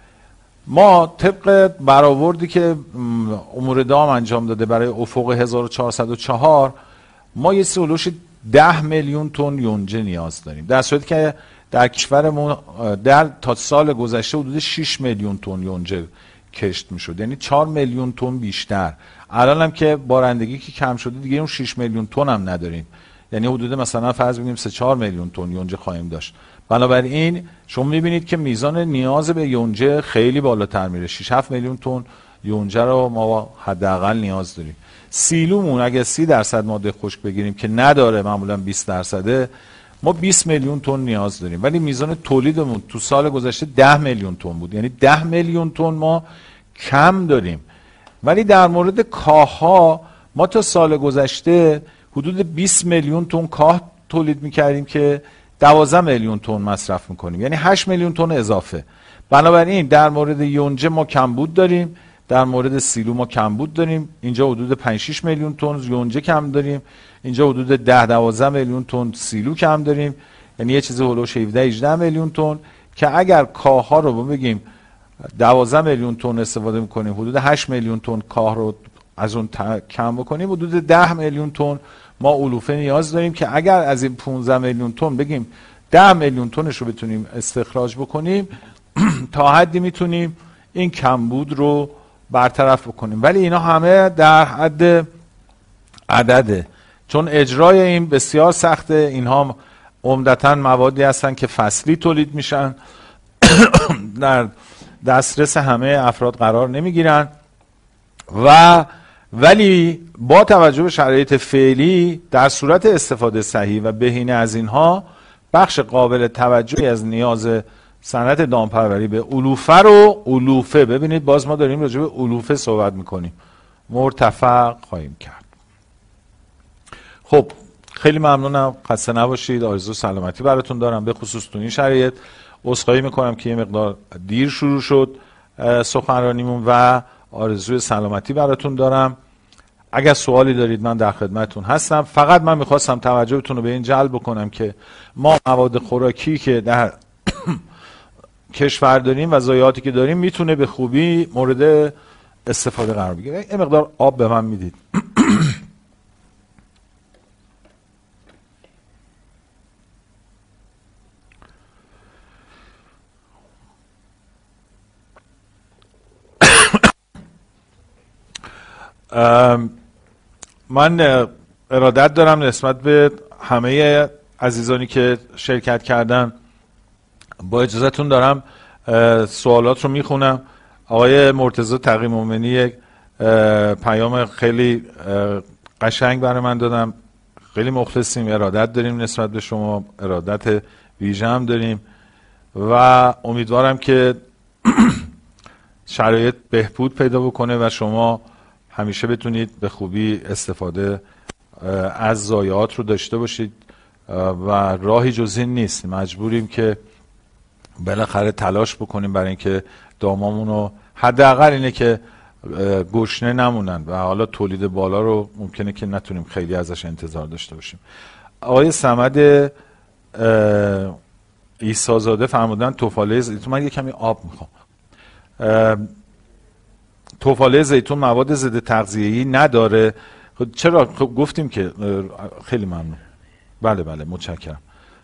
[SPEAKER 1] ما طبق برآوردی که امور دام انجام داده برای افق هزار و چهارصد و چهار، ما یه سولوش ده میلیون تن یونجه نیاز داریم، در صورتی که در کشورمون در تا سال گذشته حدود شش میلیون تن یونجه کشت میشد، یعنی چهار میلیون تن بیشتر. الان هم که بارندگی که کم شده دیگه اون شش میلیون تن هم نداریم، یعنی حدود مثلا فرض بگیم سه چهار میلیون تن یونجه خواهیم داشت. بنابراین شما میبینید که میزان نیاز به یونجه خیلی بالاتر میره، شش هفت میلیون تن یونجه رو ما حداقل نیاز داریم. سیلومون اگه سی درصد ماده خشک بگیریم که نداره، معمولا بیست درصده، ما بیست میلیون تن نیاز داریم، ولی میزان تولیدمون تو سال گذشته ده میلیون تن بود، یعنی ده میلیون تن ما کم داریم. ولی در مورد کاه‌ها ما تا سال گذشته حدود بیست میلیون تن کاه تولید میکردیم که دوازده میلیون تن مصرف میکنیم، یعنی هشت میلیون تن اضافه. بنابراین در مورد یونجه ما کمبود داریم، در مورد سیلو ما کمبود داریم، اینجا حدود پنج شش میلیون تن یونجه کم داریم، اینجا حدود ده دوازده میلیون تن سیلو کم داریم، یعنی یه چیزی هولوش هفده هجده میلیون تن که اگر کاه‌ها رو بگیم دوازده میلیون تن استفاده میکنیم، حدود هشت میلیون تن کاه رو از اون کم بکنیم، حدود ده میلیون تن ما علوفه نیاز داریم که اگر از این پانزده میلیون تن بگیم ده میلیون تنش رو بتونیم استخراج بکنیم تا حدی میتونیم این کمبود رو برطرف بکنیم. ولی اینا همه در حد عدده، چون اجرای این بسیار سخته. اینها عمدتاً موادی هستن که فصلی تولید میشن، در دسترس همه افراد قرار نمیگیرن و ولی با توجه به شرایط فعلی در صورت استفاده صحیح و بهینه از اینها، بخش قابل توجهی از نیاز صنعت دامپروری به علوفه رو علوفه ببینید، باز ما داریم راجع به علوفه صحبت میکنیم، مرتفع خواهیم کرد. خب خیلی ممنونم، خسته نباشید، آرزو سلامتی براتون دارم، به خصوص تو این شرایط. عذرخواهی میکنم که یه مقدار دیر شروع شد سخنرانیمون و آرزوی سلامتی براتون دارم. اگر سوالی دارید من در خدمتتون هستم. فقط من میخواستم توجهتون رو به این جلب بکنم که ما مواد خوراکی که در کشور داریم و ضایعاتی که داریم میتونه به خوبی مورد استفاده قرار بگیره. یه مقدار آب به من میدید؟ من ارادت دارم نسبت به همه عزیزانی که شرکت کردن. با اجازهتون دارم سوالات رو میخونم. آقای مرتضی تقی مومنی یک پیام خیلی قشنگ برای من دادم. خیلی مخلصیم، ارادت داریم نسبت به شما، ارادت ویژه هم داریم و امیدوارم که شرایط بهبود پیدا بکنه و شما همیشه بتونید به خوبی استفاده از ضایعات رو داشته باشید و راهی جز این نیست. مجبوریم که بالاخره تلاش بکنیم برای اینکه دامامون رو حداقل اینه که گشنه نمونن و حالا تولید بالا رو ممکنه که نتونیم خیلی ازش انتظار داشته باشیم. آقای صمد عیسی‌زاده فرمودن تفاله زیتون، من یه کمی آب میخوام. تفاله زیتون مواد ضد تغذیه‌ای نداره. خب چرا؟ خب گفتیم که. خیلی ممنون. بله بله متشکرم.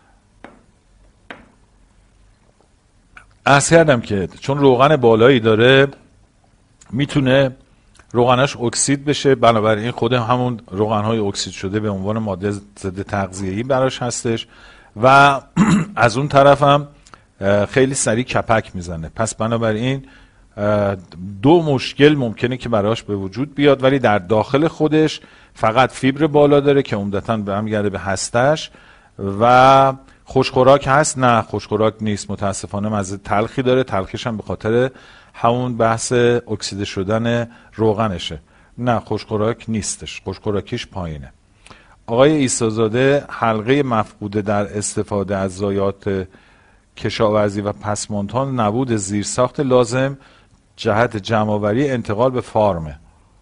[SPEAKER 1] عرض کردم که چون روغن بالایی داره میتونه روغنش اکسید بشه، بنابراین خود همون روغن‌های اکسید شده به عنوان ماده ضد تغذیه‌ای براش هستش و از اون طرف هم خیلی سریع کپک میزنه. پس بنابراین دو مشکل ممکنه که براش به وجود بیاد، ولی در داخل خودش فقط فیبر بالا داره که عمدتاً برمیگرده به هستش. و خوشخوراک هست؟ نه، خوشخوراک نیست، متاسفانه مزه تلخی داره، تلخیش هم به خاطر همون بحث اکسیده شدن روغنشه. نه، خوشخوراک نیستش، خوشخوراکیش پایینه. آقای عیسی‌زاده، حلقه مفقوده در استفاده از ضایعات کشاورزی و پسماندها نبود زیرساخت لازم جهت جمع‌آوری انتقال به فارمه.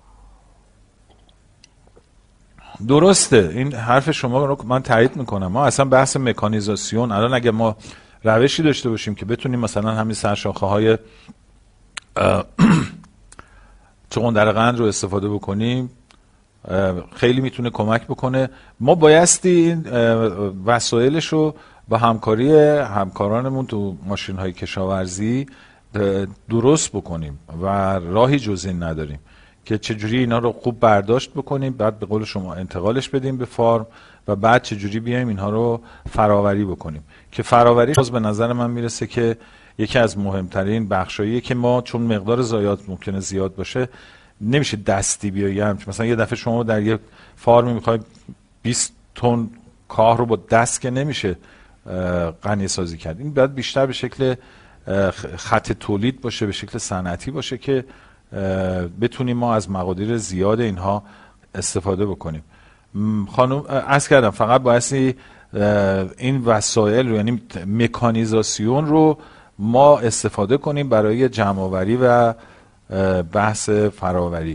[SPEAKER 1] درسته، این حرف شما رو من تایید میکنم. ما اصلا بحث مکانیزاسیون، الان اگه ما روشی داشته باشیم که بتونیم مثلا همین سرشاخه های چغندرقند رو استفاده بکنیم، خیلی میتونه کمک بکنه. ما بایستی این وسایلش رو با همکاری همکارانمون تو ماشین های کشاورزی درست بکنیم و راهی جز این نداریم که چجوری اینا رو خوب برداشت بکنیم، بعد به قول شما انتقالش بدیم به فارم و بعد چجوری بیایم اینها رو فراوری بکنیم. که فراوری باز به نظر من میرسه که یکی از مهمترین بخشاییه که ما، چون مقدار ضایعات ممکنه زیاد باشه، نمیشه دستی بیایم. مثلا یه دفعه شما در یک فارمی میخوای بیست تن کاه رو با دست که نمیشه غنی سازی کرد. این باید بیشتر به شکل خط تولید باشه، به شکل صنعتی باشه که بتونیم ما از مقادیر زیاد اینها استفاده بکنیم. خانم عرض کردم فقط بایستی این وسایل رو، یعنی مکانیزاسیون رو ما استفاده کنیم برای جمع‌آوری و بحث فراوری.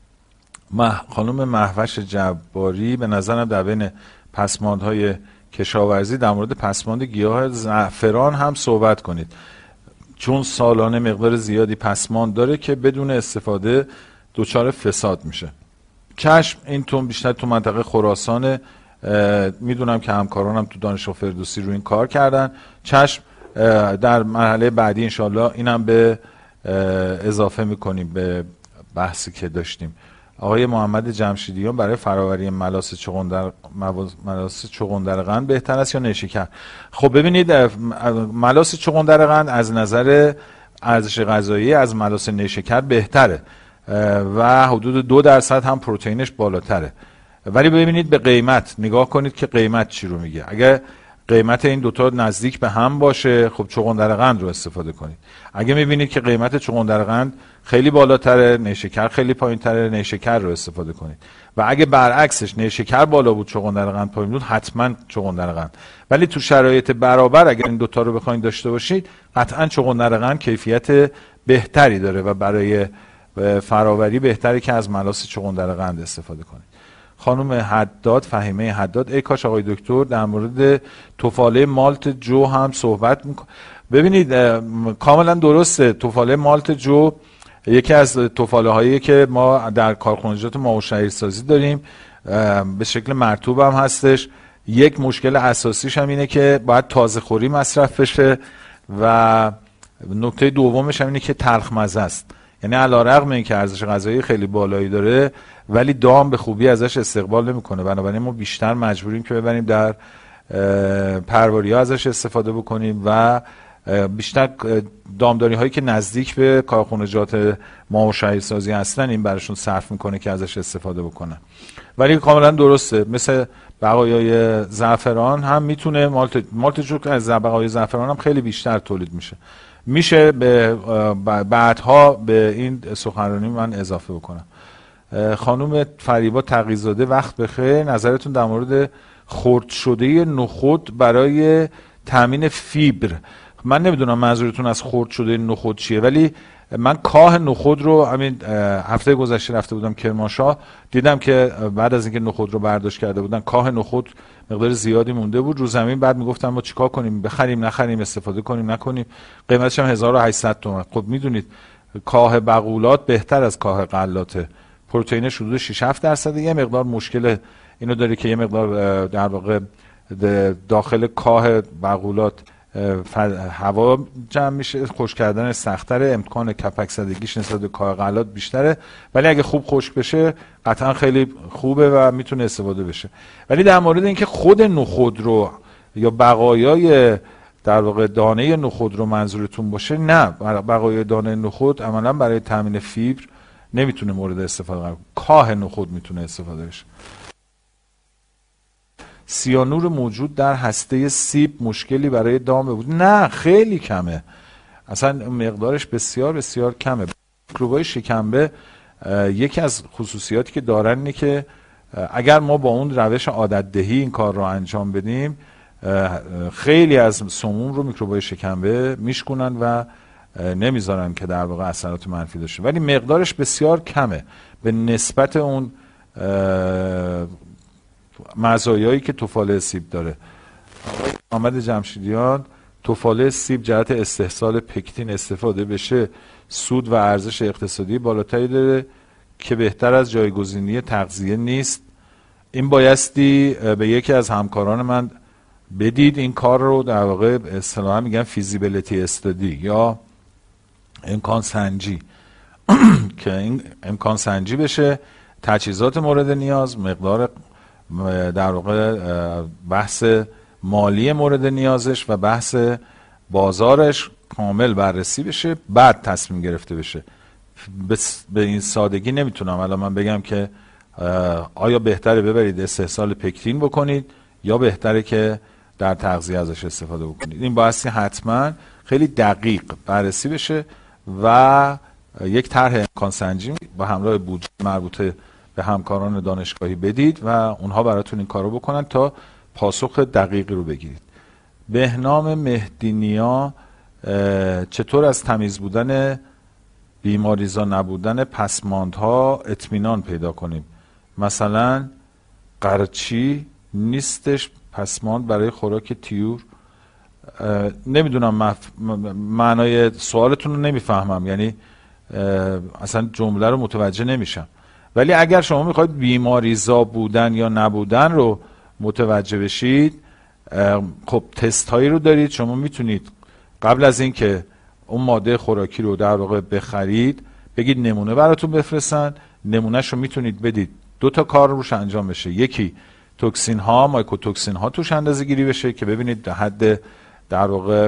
[SPEAKER 1] خانم مهوش جباری، به نظرم در بین پسماندهای کشاورزی در مورد پسماند گیاه زعفران هم صحبت کنید، چون سالانه مقدار زیادی پسماند داره که بدون استفاده دچار فساد میشه. چشم، این تو بیشتر تو منطقه خراسان، میدونم که همکارانم تو دانشگاه فردوسی رو این کار کردن. چشم، در مرحله بعدی انشالله اینم به اضافه میکنیم به بحثی که داشتیم. آقای محمد جمشیدیان، برای فراوری ملاس چغندر ملاس چغندرقند بهتر است یا نیشکر؟ خب ببینید، ملاس چغندرقند از نظر ارزش غذایی از ملاس نیشکر بهتره و حدود دو درصد هم پروتئینش بالاتره. ولی ببینید به قیمت نگاه کنید که قیمت چی رو میگه. اگه قیمت این دوتا نزدیک به هم باشه، خب چغندرقند رو استفاده کنید. اگه میبینید که قیمت چغندرقند خیلی بالاتره، نیشکر خیلی پایینتره، نیشکر رو استفاده کنید. و اگه برعکسش نیشکر بالا بود چغندرقند پایین بود، حتما چغندرقند. ولی تو شرایط برابر اگر این دوتا رو بخواید داشته باشید، قطعا چغندرقند کیفیت بهتری داره و برای فراوری بهتره که از ملاس چغندرقند استفاده کنید. خانم حداد، فهیمه حداد، ای کاش آقای دکتر در مورد تفاله مالت جو هم صحبت میکنه. ببینید کاملا درسته، تفاله مالت جو یکی از تفاله هایی که ما در کارخانجات ماهو شهیرسازی داریم، به شکل مرطوب هم هستش. یک مشکل اساسیش هم اینه که باید تازه خوری مصرف بشه و نکته دومش هم اینه که تلخ مزه است. یعنی علیرغم اینکه ارزش غذایی خیلی بالایی داره، ولی دام به خوبی ازش استقبال نمیکنه. بنابراین ما بیشتر مجبوریم که ببریم در پرواری ها ازش استفاده بکنیم و بیشتر دامداری هایی که نزدیک به کارخانجات ماهو شهیرسازی هستن این براشون صرف میکنه که ازش استفاده بکنن. ولی کاملا درسته، مثل بقایای زعفران هم میتونه مالت مالت جو از بقایای زعفران هم خیلی بیشتر تولید میشه. میشه به بعدها به این سخنرانی من اضافه بکنم. خانم فریبا تقی‌زاده، وقت بخیر، نظرتون در مورد خرد شده نخود برای تامین فیبر. من نمیدونم منظورتون از خرد شده نخود چیه، ولی من کاه نخود رو همین هفته گذشته رفته بودم کرمانشاه، دیدم که بعد از اینکه نخود رو برداشت کرده بودن، کاه نخود مقدار زیادی مونده بود رو زمین. بعد میگفتن ما چیکار کنیم، بخریم نخریم، استفاده کنیم نکنیم، قیمتش هم هزار و هشتصد تومان. خب میدونید کاه بقولات بهتر از کاه غلاته، پروتئینش حدود شش هفت درصد. یه مقدار مشکل اینو داره که یه مقدار در واقع داخل کاه بقولات هوا جمع میشه، خشک کردن سخت‌تره، امکان کپک زدگیش نسبت به کاه غلات بیشتره، ولی اگه خوب خشک بشه قطعا خیلی خوبه و میتونه استفاده بشه. ولی در مورد اینکه خود نخود رو یا بقایای در واقع دانه نخود رو منظورتون باشه، نه، بقای دانه نخود عملا برای تامین فیبر نمیتونه مورد استفاده قرار، کاه نخود میتونه استفاده بشه. سیانور موجود در هسته سیب مشکلی برای دام بود؟ نه، خیلی کمه، اصلا مقدارش بسیار بسیار کمه. میکروبای شکمبه یکی از خصوصیاتی که دارن اینه که اگر ما با اون روش عادت دهی این کار رو انجام بدیم، خیلی از سموم رو میکروبای شکمبه میشکنن و نمیذارن که در واقع اثرات منفی داشته، ولی مقدارش بسیار کمه به نسبت اون مزایایی که تفاله سیب داره. آمد جمشیدیان: تفاله سیب جهت استحصال پکتین استفاده بشه سود و ارزش اقتصادی بالاتری داره که بهتر از جایگزینی تغذیه نیست. این بایستی به یکی از همکاران من بدید این کار رو، در واقع اصطلاحاً میگن فیزیبیلیتی استادی یا امکان سنجی که این امکان سنجی بشه، تجهیزات مورد نیاز، مقدار در واقع بحث مالی مورد نیازش و بحث بازارش کامل بررسی بشه، بعد تصمیم گرفته بشه. به این سادگی نمیتونم الان من بگم که آیا بهتره ببرید استحصال پکتین بکنید یا بهتره که در تغذیه ازش استفاده بکنید. این بایستی حتما خیلی دقیق بررسی بشه و یک طرح امکان سنجی با همراه بودجه مربوطه به همکاران دانشگاهی بدید و اونها براتون این کارو بکنن تا پاسخ دقیقی رو بگیرید. بهنام مهدی نیا: چطور از تمیز بودن بیماریزا نبودن پسماندها اطمینان پیدا کنیم؟ مثلا قرچی نیستش پسماند برای خوراک طیور؟ نمیدونم مف... معنای سوالتون رو نمیفهمم، یعنی اصلا جمله رو متوجه نمیشم. ولی اگر شما میخواید بیماریزا بودن یا نبودن رو متوجه بشید، خب تست هایی رو دارید، شما میتونید قبل از این که اون ماده خوراکی رو در واقع بخرید بگید نمونه براتون بفرستن، نمونهش رو میتونید بدید، دو تا کار روش انجام بشه، یکی توکسین ها مایکوتوکسین ها توش اندازه گیری بشه که ببینید در حد در واقع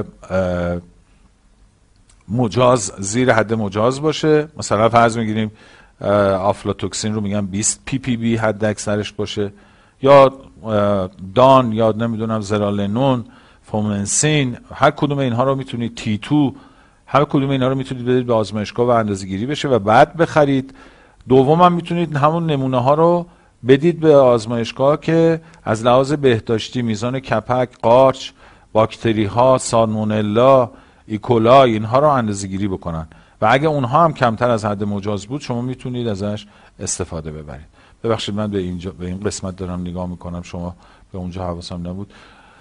[SPEAKER 1] مجاز، زیر حد مجاز باشه، مثلا فرض میگیریم آفلاتوکسین رو میگم بیست پی پی بی حد اکثرش باشه، یا دان یا نمیدونم زرالنون، فومنسین، هر کدوم اینها رو میتونید، تی تو، هر کدوم اینها رو میتونید بدید به آزمایشگاه و اندازه گیری بشه و بعد بخرید. دوم هم میتونید همون نمونه ها رو بدید به آزمایشگاه که از لحاظ بهداشتی میزان کپک، قارچ، باکتری ها، سالمونلا، ایکولای، اینها رو اندازه گیری بکنن و اگه اونها هم کمتر از حد مجاز بود شما میتونید ازش استفاده ببرید. ببخشید من به اینجا به این قسمت دارم نگاه میکنم، شما به اونجا حواسم نبود.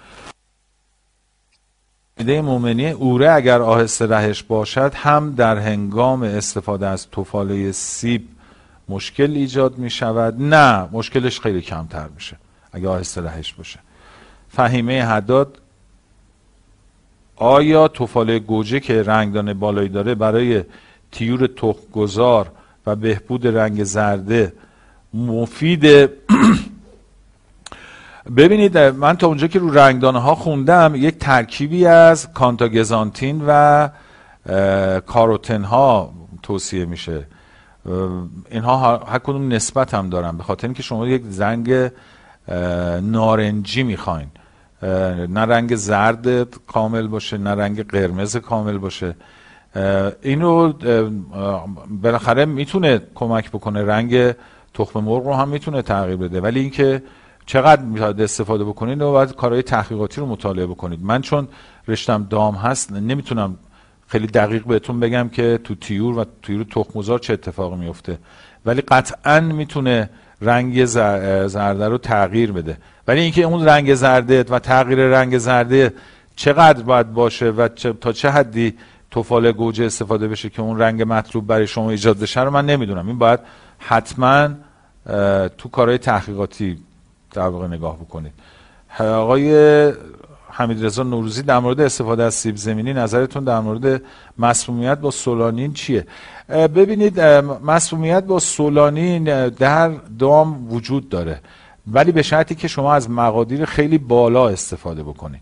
[SPEAKER 1] ایده مومنی: اوره اگر آهسته رهش باشد هم در هنگام استفاده از تفاله سیب مشکل ایجاد می شود؟ نه، مشکلش خیلی کمتر میشه اگه آهسته رهش باشه. فهیمه حداد: آیا تفاله گوجه که رنگدان بالایی داره برای طیور تخم‌گذار و بهبود رنگ زرده مفیده؟ ببینید من تا اونجا که رو رنگدانه ها خوندم یک ترکیبی از کانتاگزانتین و کاروتن ها توصیه میشه. اینها هر کدوم نسبت هم دارن، به خاطر اینکه شما یک رنگ نارنجی میخواین، نه رنگ زرد کامل باشه نه رنگ قرمز کامل باشه. اینو بالاخره میتونه کمک بکنه، رنگ تخم مرغ رو هم میتونه تغییر بده، ولی اینکه چقدر میتونید استفاده بکنید و باید کارهای تحقیقاتی رو مطالعه بکنید. من چون رشتم دام هست نمیتونم خیلی دقیق بهتون بگم که تو طیور و طیور تخم‌گذار چه اتفاقی میفته، ولی قطعاً میتونه رنگ زرده رو تغییر بده. ولی اینکه اون رنگ زرده و تغییر رنگ زرده چقدر باید باشه و چه تا چه حدی تفاله گوجه استفاده بشه که اون رنگ مطلوب برای شما ایجاد بشه رو من نمیدونم. این باید حتما تو کارهای تحقیقاتی در واقع نگاه بکنید. آقای حمیدرضا نوروزی: در مورد استفاده از سیب زمینی نظرتون در مورد مسمومیت با سولانین چیه؟ ببینید مسمومیت با سولانین در دام وجود داره، ولی به شرطی که شما از مقادیر خیلی بالا استفاده بکنید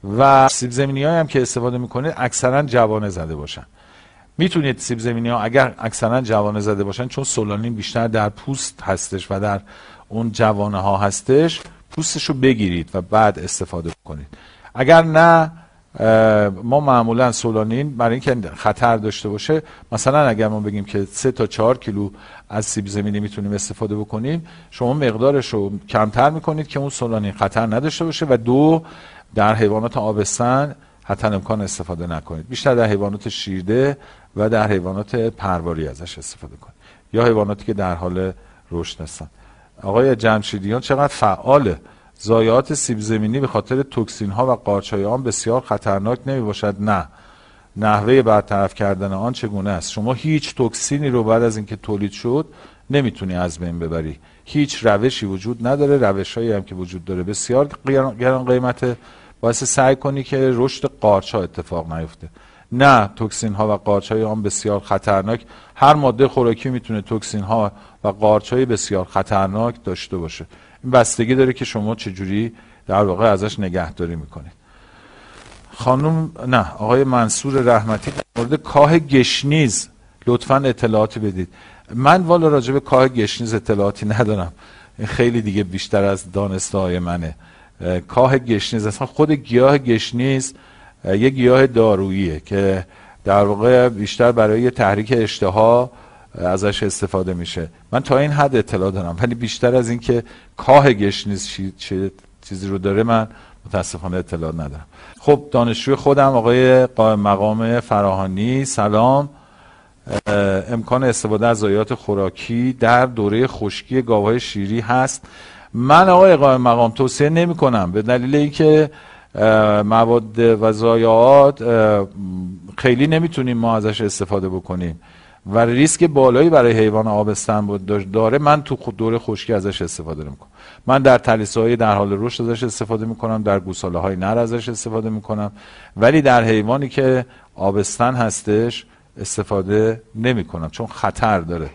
[SPEAKER 1] و سیب زمینی هم که استفاده میکنید اکثرا جوانه زده باشن. میتونید سیب زمینی ها اگر اکثرا جوانه زده باشن، چون سولانین بیشتر در پوست هستش و در اون جوانه ها هستش، پوستش رو بگیرید و بعد استفاده کنید. اگر نه، ما معمولا سولانین برای اینکه خطر داشته باشه، مثلا اگر ما بگیم که سه تا چهار کیلو از سیب زمینی میتونیم استفاده بکنیم، شما مقدارش رو کمتر میکنید که اون سولانین خطر نداشته باشه، و دو، در حیوانات آبستن حتی امکان استفاده نکنید. بیشتر در حیوانات شیرده و در حیوانات پرواری ازش استفاده کنید، یا حیواناتی که در حال رشد هستن. آقای جمشیدیان چقدر فعاله. ضایعات سیب زمینی به خاطر توکسین ها و قارچ‌های آن بسیار خطرناک نمی باشد؟ نه. نحوه برطرف کردن آن چگونه است؟ شما هیچ توکسینی رو بعد از اینکه تولید شد نمیتونی از بین ببری. هیچ روشی وجود نداره. روش‌هایی هم که وجود داره بسیار گران قیمته. باعث سعی کنی که رشد قارچ‌ها اتفاق نیفته. نه، توکسین ها و قارچ‌های آن بسیار خطرناک. هر ماده خوراکی میتونه توکسین ها و قارچ‌های بسیار خطرناک داشته باشه. این بستگی داره که شما چجوری در واقع ازش نگهداری میکنید. خانم نه آقای منصور رحمتی در مورد کاه گشنیز لطفاً اطلاعاتی بدید. من والا راجع به کاه گشنیز اطلاعاتی ندارم. این خیلی دیگه بیشتر از دانسته های منه. کاه گشنیز اصلا خود گیاه گشنیز یه گیاه داروییه که در واقع بیشتر برای تحریک اشتها ازش استفاده میشه. من تا این حد اطلاع دارم، ولی بیشتر از این که کاه گشنیز چه چیزی رو داره من متاسفانه اطلاع ندارم. خب دانشجوی خودم آقای قائم مقام فراهانی، سلام. امکان استفاده از ضایعات خوراکی در دوره خشکی گاوهای شیری هست؟ من آقای قائم مقام توصیه نمی کنم، به دلیل اینکه مواد و ضایعات خیلی نمیتونیم ما ازش استفاده بکنیم و ریسک بالایی برای حیوان آبستن داره. من تو دوره خشکی ازش استفاده نمیکنم. من در تلیسه‌های در حال رشد ازش استفاده میکنم، در گوساله‌های نر ازش استفاده میکنم، ولی در حیوانی که آبستن هستش استفاده نمیکنم چون خطر داره.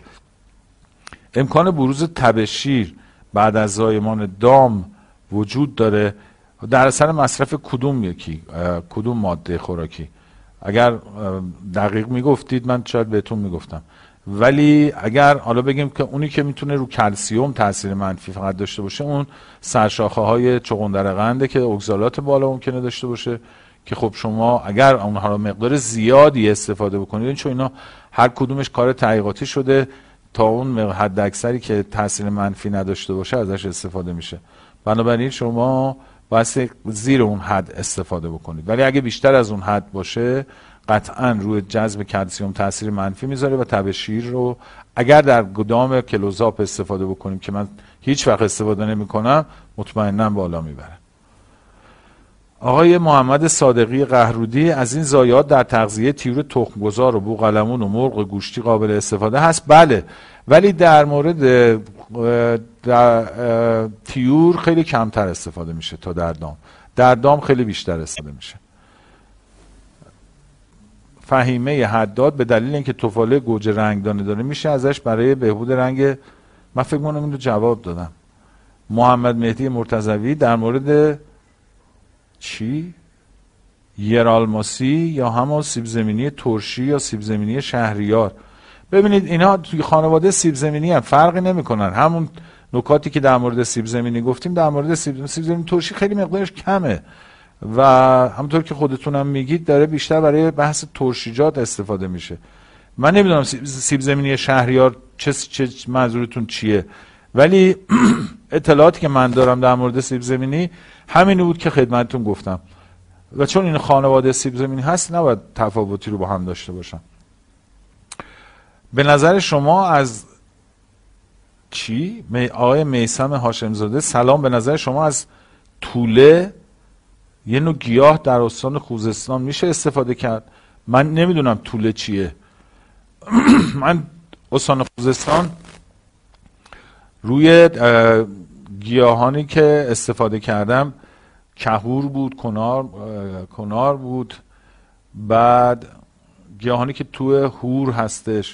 [SPEAKER 1] امکان بروز تب شیر بعد از زایمان دام وجود داره؟ در اثر مصرف کدوم یکی کدوم ماده خوراکی؟ اگر دقیق میگفتید من شاید بهتون میگفتم، ولی اگر حالا بگیم که اونی که میتونه رو کلسیوم تاثیر منفی فقط داشته باشه، اون سرشاخه های چغندر قنده که اگزالات بالا ممکنه داشته باشه، که خب شما اگر اونها رو مقدار زیادی استفاده بکنید، چون اینا هر کدومش کار تحقیقاتی شده تا اون حد اکثری که تاثیر منفی نداشته باشه ازش استفاده میشه. بنابراین شما باید زیر اون حد استفاده بکنید، ولی اگه بیشتر از اون حد باشه قطعا روی جذب کلسیوم تاثیر منفی میذاره و تب شیر رو اگر در گدام کلوزاپ استفاده بکنیم که من هیچ وقت استفاده نمی کنم مطمئنا بالا میبره. آقای محمد صادقی قهرودی، از این ضایعات در تغذیه طیور تخمگذار و بوقلمون و مرغ گوشتی قابل استفاده هست؟ بله، ولی در مورد در طیور خیلی کمتر استفاده میشه تا در دام. در دام خیلی بیشتر استفاده میشه. فهیمه حداد، به دلیل اینکه تفاله گوجه رنگدانه داره میشه ازش برای بهبود رنگ. من فکر کنم اینو جواب دادم. محمد مهدی مرتضوی در مورد چی؟ یرالماسی یا همون سیب زمینی ترشی یا سیب زمینی شهریار. ببینید اینا توی خانواده سیب زمینی هم فرقی نمیکنن. همون نکاتی که در مورد سیب زمینی گفتیم در مورد سیب, سیب زمینی ترشی خیلی مقدارش کمه و همونطور که خودتونم میگید داره بیشتر برای بحث ترشیجات استفاده میشه. من نمیدونم سیب زمینی شهریار چه, چه منظورتون چیه، ولی اطلاعاتی که من دارم در مورد سیب زمینی همین بود که خدمتتون گفتم و چون این خانواده سیب زمینی هست نباید تفاوتی رو با هم داشته باشم. به نظر شما از چی؟ آقای میثم هاشمزاده، سلام. به نظر شما از توله یه نوع گیاه در استان خوزستان میشه استفاده کرد؟ من نمیدونم توله چیه. من استان خوزستان روی گیاهانی که استفاده کردم کهور بود، کنار کنار بود، بعد گیاهانی که تو هور هستش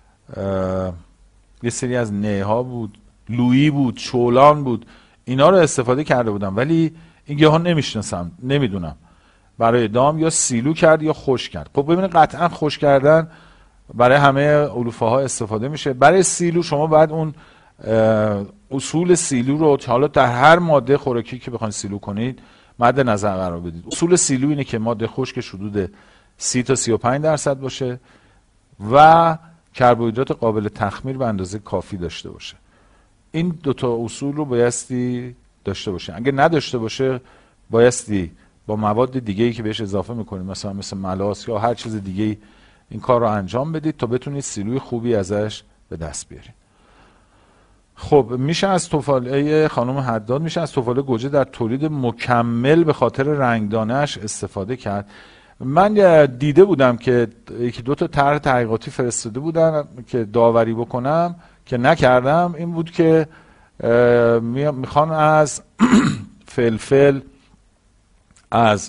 [SPEAKER 1] یه سری از نیها بود، لویی بود، چولان بود، اینا رو استفاده کرده بودم، ولی این گیاها نمیشناسم، نمیدونم. برای دام یا سیلو کرد یا خشک کرد. خب ببینید قطعا خشک کردن برای همه علوفه ها استفاده میشه. برای سیلو شما باید اون اصول سیلو رو حالا در هر ماده خوراکی که بخواید سیلو کنید مد نظر قرار بدید. اصول سیلو اینه که ماده خشکش حدود سی تا سی و پنج درصد باشه و کربوهیدرات قابل تخمیر به اندازه کافی داشته باشه. این دوتا اصول رو بایستی داشته باشه. اگه نداشته باشه بایستی با مواد دیگه‌ای که بهش اضافه میکنید مثلا مثل ملاس یا هر چیز دیگه‌ای این کار رو انجام بدید تا بتونید سیلوی خوبی ازش به دست بیارید. خب میشه از تفاله خانم حداد میشه از تفاله گوجه در تولید مکمل به خاطر رنگدانه‌اش استفاده کرد. من دیده بودم که یکی دو تا طرح تحقیقاتی فرستاده بودن که داوری بکنم که نکردم. این بود که میخوان از فلفل، از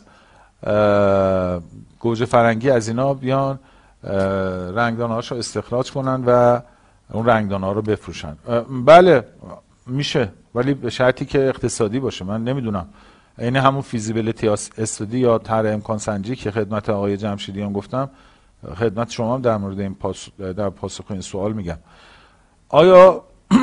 [SPEAKER 1] گوجه فرنگی، از اینا بیان رنگدانه هاشو استخراج کنن و اون رنگدانه ها رو بفروشن. بله میشه، ولی به شرطی که اقتصادی باشه. من نمیدونم این همون فیزیبیلیتی استادی یا طرح امکان سنجی که خدمت آقای جمشیدیان گفتم خدمت شما هم در مورد این پاس در پاسخ این سوال میگم. آیا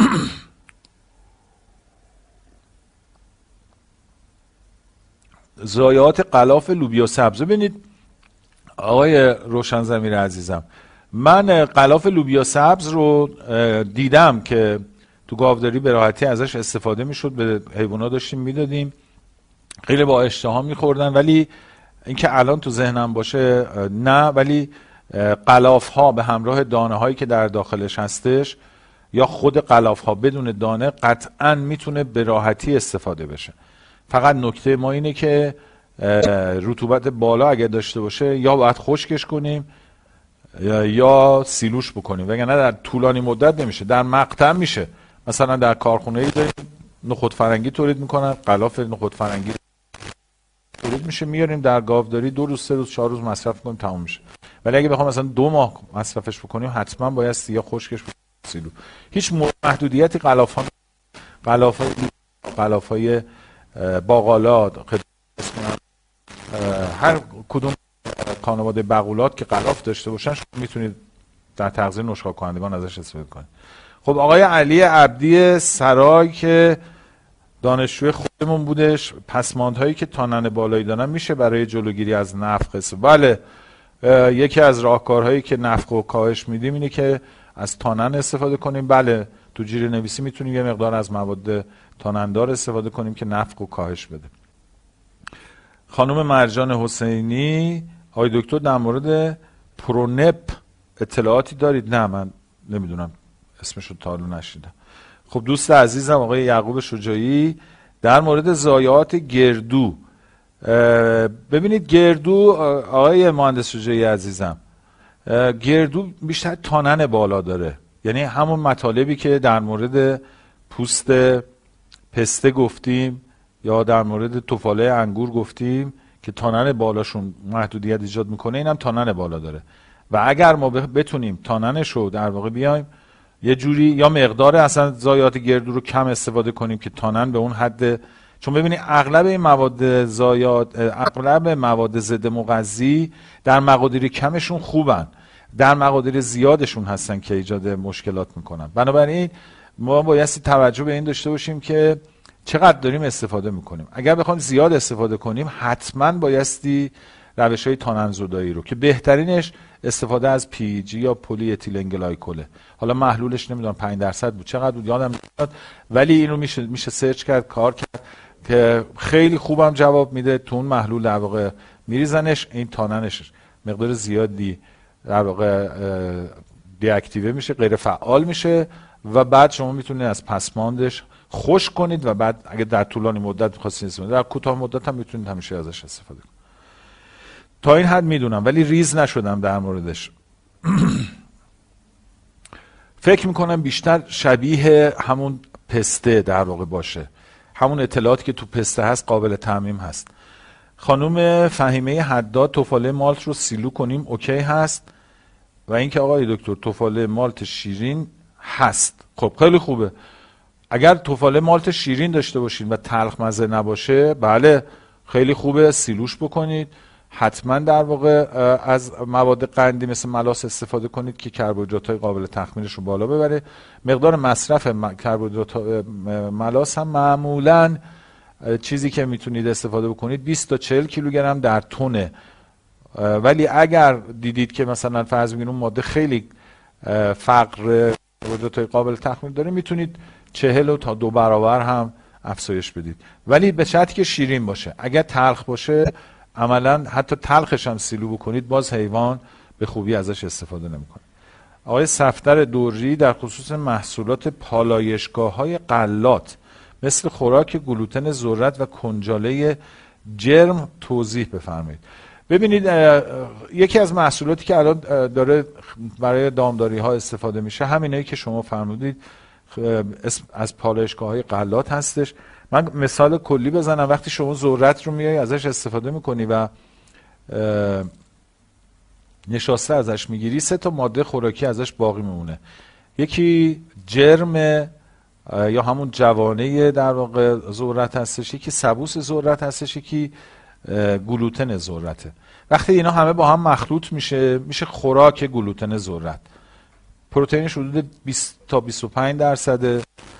[SPEAKER 1] ضایعات غلاف لوبیا سبز؟ ببینید آقای روشن ضمیر عزیزم، من غلاف لوبیا سبز رو دیدم که تو گاوداری به راحتی ازش استفاده میشد، به حیوانات داشتیم میدادیم، خیلی با اشتها میخوردن. ولی اینکه الان تو ذهنم باشه نه، ولی غلاف ها به همراه دانه هایی که در داخلش هستش یا خود غلاف ها بدون دانه قطعا میتونه به راحتی استفاده بشه. فقط نکته ما اینه که رطوبت بالا اگر داشته باشه یا باید خشکش کنیم یا, یا سیلوش بکنیم، وگرنه در طولانی مدت نمیشه. در مقطع میشه، مثلا در کارخونه‌ای داریم نخود فرنگی تولید میکنن، غلاف نخود فرنگی تولید میشه، میاریم در گاوداری دو روز سه روز چهار روز مصرف کنیم تموم میشه. ولی اگه بخوام مثلا دو ماه مصرفش بکنیم حتما باید یا خشکش بکنیم سیلو. هیچ محدودیتی غلاف ها غلاف های غلاف های باقالات هر کدوم خانواده بقولات که غلاف داشته باشن شما میتونید در تغذیه نشخوار کنندگان ازش استفاده کنید. خب آقای علی عبدی سرای که دانشجوی خودمون بودش، پسماندهایی که تانن بالایی دارن میشه برای جلوگیری از نفخ استفاده؟ بله، یکی از راهکارهایی که نفخ و کاهش میدیم اینه که از تانن استفاده کنیم. بله، تو جیره نویسی میتونیم یه مقدار از مواد تانندار استفاده کنیم که نفخ و کاهش بده. خانم مرجان حسینی، آقای دکتر در مورد پرونپ اطلاعاتی دارید؟ نه من نمیدونم، اسمشو تا حالا نشیدم. خب دوست عزیزم آقای یعقوب شجاعی در مورد ضایعات گردو، ببینید گردو آقای مهندس شجاعی عزیزم، گردو بیشتر تانن بالا داره، یعنی همون مطالبی که در مورد پوست پسته گفتیم یا در مورد تفاله انگور گفتیم که تانن بالاشون محدودیت ایجاد میکنه، اینم تانن بالا داره. و اگر ما بتونیم تاننش رو در واقع بیایم یه جوری یا مقدار اصلا ضایعات گردو رو کم استفاده کنیم که تانن به اون حد، چون ببینید اغلب این مواد ضایعات، اغلب مواد ضد مغذی در مقادیر کمشون خوبن، در مقادیر زیادشون هستن که ایجاد مشکلات میکنن. بنابراین ما بایستی توجه به این داشته باشیم که چقدر داریم استفاده میکنیم. اگر بخوایم زیاد استفاده کنیم حتما بایستی روش های تانن‌زدایی رو که بهترینش استفاده از پی جی یا پلی اتیلن گلایکوله. حالا محلولش نمیدونم پنج درصد بود چقدر بود یادم نمیاد، ولی اینو میشه میشه سرچ کرد، کار کرد که خیلی خوبم جواب میده. تو اون محلول در واقع میریزنش، این تاننش مقدار زیادی در واقع دی اکتیوه میشه، غیر فعال میشه و بعد شما میتونید از پسماندش خشک کنید و بعد اگه در طولانی مدت می‌خواستید استفاده، در کوتاه مدت هم میتونید همیشه ازش استفاده کنید. تا این حد میدونم ولی ریز نشدم در موردش. فکر میکنم بیشتر شبیه همون پسته در واقع باشه، همون اطلاعاتی که تو پسته هست قابل تعمیم هست. خانم فهیمه حداد، تفاله مالت رو سیلو کنیم اوکی هست؟ و اینکه آقای دکتر تفاله مالت شیرین هست. خب خیلی خوبه. اگر تفاله مالت شیرین داشته باشین و تلخ مزه نباشه، بله خیلی خوبه سیلوش بکنید حتما در واقع از مواد قندی مثل ملاس استفاده کنید که کربوهیدرات‌های قابل تخمینش رو بالا ببره. مقدار مصرف کربوهیدرات ملاس هم معمولاً چیزی که میتونید استفاده بکنید بیست تا چهل کیلوگرم در تونه، ولی اگر دیدید که مثلا فرض بگیریم اون ماده خیلی فقر کربوهیدرات قابل تخمین داره، میتونید چهل تا دو برابر هم افزایش بدید، ولی به شرطی که شیرین باشه. اگر تلخ باشه عملا حتی تلخش هم سیلو بکنید باز حیوان به خوبی ازش استفاده نمیکنه. آقای صفدر دوری در خصوص محصولات پالایشگاه‌های غلات مثل خوراک گلوتن ذرت و کنجاله جرم توضیح بفرمایید. ببینید یکی از محصولاتی که الان داره برای دامداری ها استفاده میشه همینایی که شما فرمودید از پالایشگاه‌های غلات هستش. من مثال کلی بزنم. وقتی شما ذرت رو میای ازش استفاده میکنی و نشاسته ازش میگیری، سه تا ماده خوراکی ازش باقی میمونه. یکی جرم یا همون جوانه در واقع ذرت هستش، یکی سبوس ذرت هستش، یکی گلوتن ذرته. وقتی اینا همه با هم مخلوط میشه میشه خوراک گلوتن ذرت. پروتئینش حدود بیست تا بیست و پنج درصده،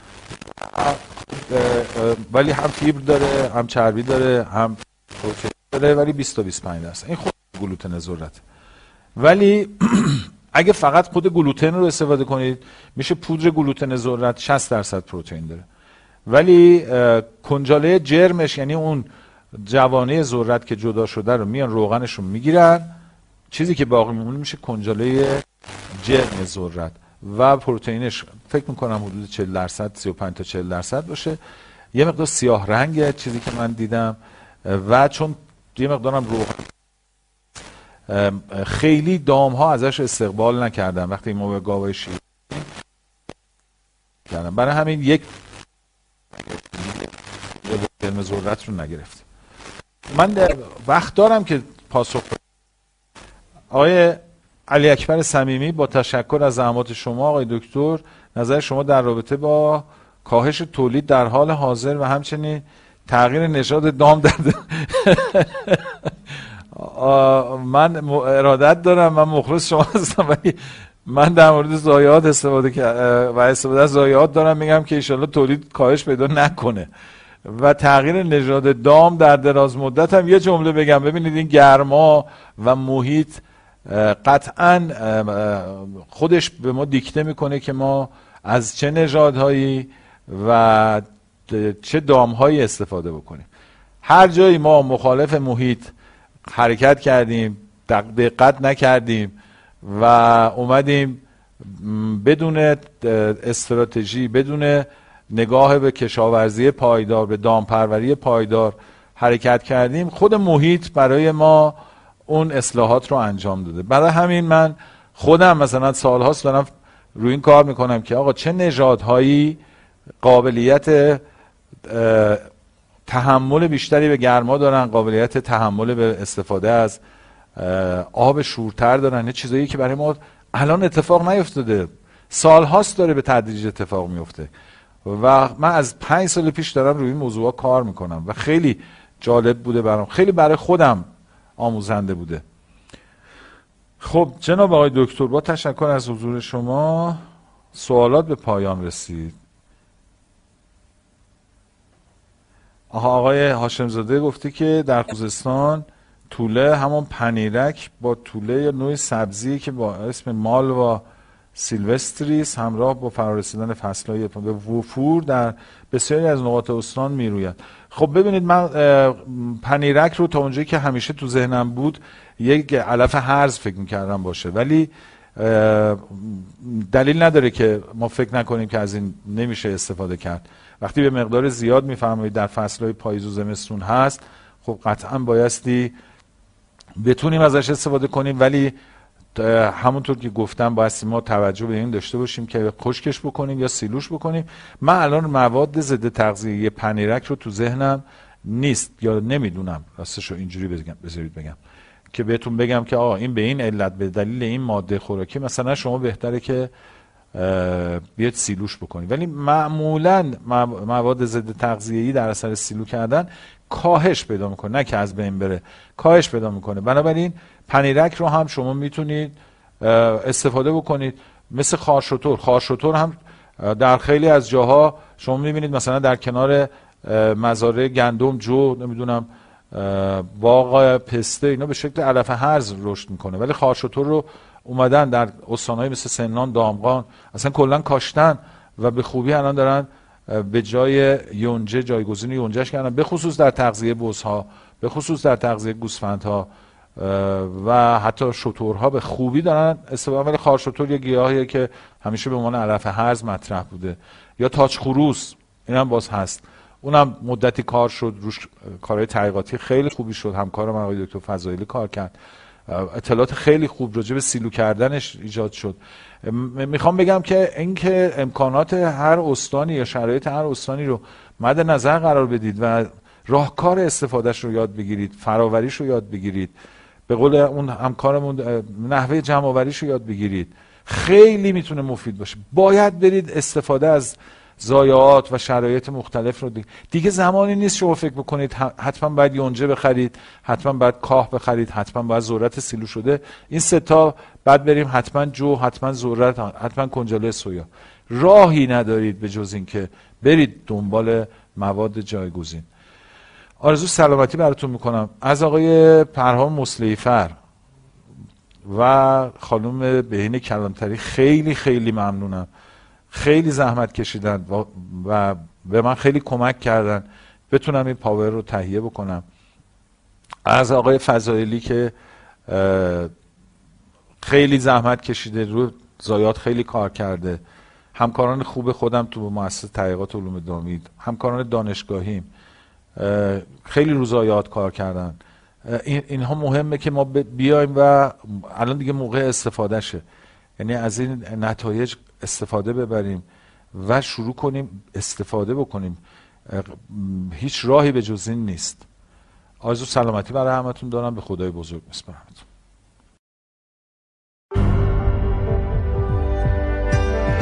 [SPEAKER 1] ولی هم فیبر داره، هم چربی داره، هم پروتئین داره، ولی بیست تا بیست و پنج درصد. این خود گلوتن ذرت. ولی اگه فقط خود گلوتن رو استفاده کنید میشه پودر گلوتن ذرت، شصت درصد پروتئین داره. ولی کنجاله جرمش یعنی اون جوانه ذرت که جدا شده رو میان روغنش رو میگیرن، چیزی که باقی میمونه میشه کنجاله جرم ذرت و پروتئینش فکر میکنم حدود چهل درصد، سی و پنج تا چهل درصد باشه. یه مقدار سیاه رنگه چیزی که من دیدم، و چون یه مقدارم روغن خیلی دام ها ازش استقبال نکردن وقتی ما به گاوای شیر کردن، برای همین یک جرم ذرت رو نگرفت. من وقت دارم که پاسخ بدم. آقای علی اکبر صمیمی، با تشکر از زحمات شما آقای دکتر، نظر شما در رابطه با کاهش تولید در حال حاضر و همچنین تغییر نژاد دام در من ارادت دارم، من مخلص شما هستم، ولی من در مورد ضایعات استفاده و استفاده از ضایعات دارم میگم که انشالله تولید کاهش پیدا نکنه. و تغییر نژاد دام در دراز مدت هم یه جمله بگم، ببینید این گرما و محیط قطعا خودش به ما دیکته میکنه که ما از چه نژادهایی و چه دامهایی استفاده بکنیم. هر جایی ما مخالف محیط حرکت کردیم، دقت نکردیم و اومدیم بدون استراتژی، بدون نگاه به کشاورزی پایدار، به دامپروری پایدار حرکت کردیم، خود محیط برای ما اون اصلاحات رو انجام داده. برای همین من خودم مثلا سالهاست دارم روی این کار میکنم که آقا چه نژادهایی قابلیت تحمل بیشتری به گرما دارن، قابلیت تحمل به استفاده از آب شورتر دارن، چیزایی که برای ما الان اتفاق نیفتاده، سالهاست داره به تدریج اتفاق میفته و من از پنج سال پیش دارم روی این موضوع کار میکنم و خیلی جالب بوده برام، خیلی برای خودم آموزنده بوده. خب جناب آقای دکتر، با تشکر از حضور شما سوالات به پایان رسید. آها، آقای هاشم زاده گفته که در خوزستان توله همون پنیرک با توله یا نوع سبزی که با اسم مال و سیلوستریس همراه با فرارسیدن فصلهای به وفور در بسیاری از نقاط استان میروید. خب ببینید، من پنیرک رو تا اونجایی که همیشه تو ذهنم بود یک علف هرز فکر میکردم باشه، ولی دلیل نداره که ما فکر نکنیم که از این نمیشه استفاده کرد. وقتی به مقدار زیاد میفهمید در فصلهای پاییز و زمستون هست، خب قطعا بایستی بتونیم ازش استفاده کنیم، ولی همونطور که گفتم بایستی ما توجه به این داشته باشیم که خشکش بکنیم یا سیلوش بکنیم. من الان مواد ضد تغذیه پنیرک رو تو ذهنم نیست یا نمیدونم، راستش رو اینجوری بگم بذارید بگم که بهتون بگم که آقا این به این علت به دلیل این ماده خوراکی مثلا شما بهتره که بیاد سیلوش بکنید. ولی معمولا مواد ضد تغذیه‌ای در اثر سیلو کردن کاهش پیدا میکنه، نه که از بین بره، کاهش پیدا میکنه. بنابراین پنیرک رو هم شما میتونید استفاده بکنید مثل خارشتر. خارشتر هم در خیلی از جاها شما میبینید مثلا در کنار مزارع گندم، جو، نمیدونم باغ پسته، اینا به شکل علف هرز رشد میکنه، ولی خارشتر رو اومدن در استانهای مثل سنان، دامغان اصلا کلا کاشتن و به خوبی الان دارن به جای یونجه جایگزین یونجهش کردن، به خصوص در تغذیه بزها، به خصوص در تغذیه گوسفندها و حتی شترها به خوبی دارن استفاده. ولی خارشتر یه گیاهیه که همیشه به عنوان علف هرز مطرح بوده. یا تاج خروس، اینم باز هست، اونم مدتی کار شد روش، کارهای تحقیقاتی خیلی خوبی شد، همکار من آقای دکتر فضایلی کار کرد، اطلاعات خیلی خوب راجع به سیلو کردنش ایجاد شد. میخوام بگم که اینکه امکانات هر استانی یا شرایط هر استانی رو مد نظر قرار بدید و راهکار استفادهش رو یاد بگیرید، فراوریش رو یاد بگیرید، به قول اون همکارمون نحوه جمع آوریش رو یاد بگیرید، خیلی میتونه مفید باشه. باید برید استفاده از ضایعات و شرایط مختلف رو دیگه. دیگه زمانی نیست شما فکر بکنید حتما باید یونجه بخرید، حتما باید کاه بخرید، حتما باید ذرت سیلو شده، این سه تا بعد بریم حتما جو، حتما ذرت، حتما کنجاله سویا. راهی ندارید به جز این که برید دنبال مواد جایگزین. آرزو سلامتی براتون میکنم. از آقای پرهام مسلیفر و خانم بهین کلانتری خیلی خیلی ممنونم. خیلی زحمت کشیدن و, و به من خیلی کمک کردن بتونم این پاور رو تهیه بکنم. از آقای فضایلی که خیلی زحمت کشیده، رو ضایعات خیلی کار کرده، همکاران خوب خودم تو مؤسسه تحقیقات علوم دامی، همکاران دانشگاهیم خیلی رو ضایعات کار کردن. این اینها مهمه که ما بیایم و الان دیگه موقع استفادهشه، یعنی از این نتایج استفاده ببریم و شروع کنیم استفاده بکنیم. هیچ راهی به جز این نیست. آرزو سلامتی برای همتون دارم. به خدای بزرگ میسپارم.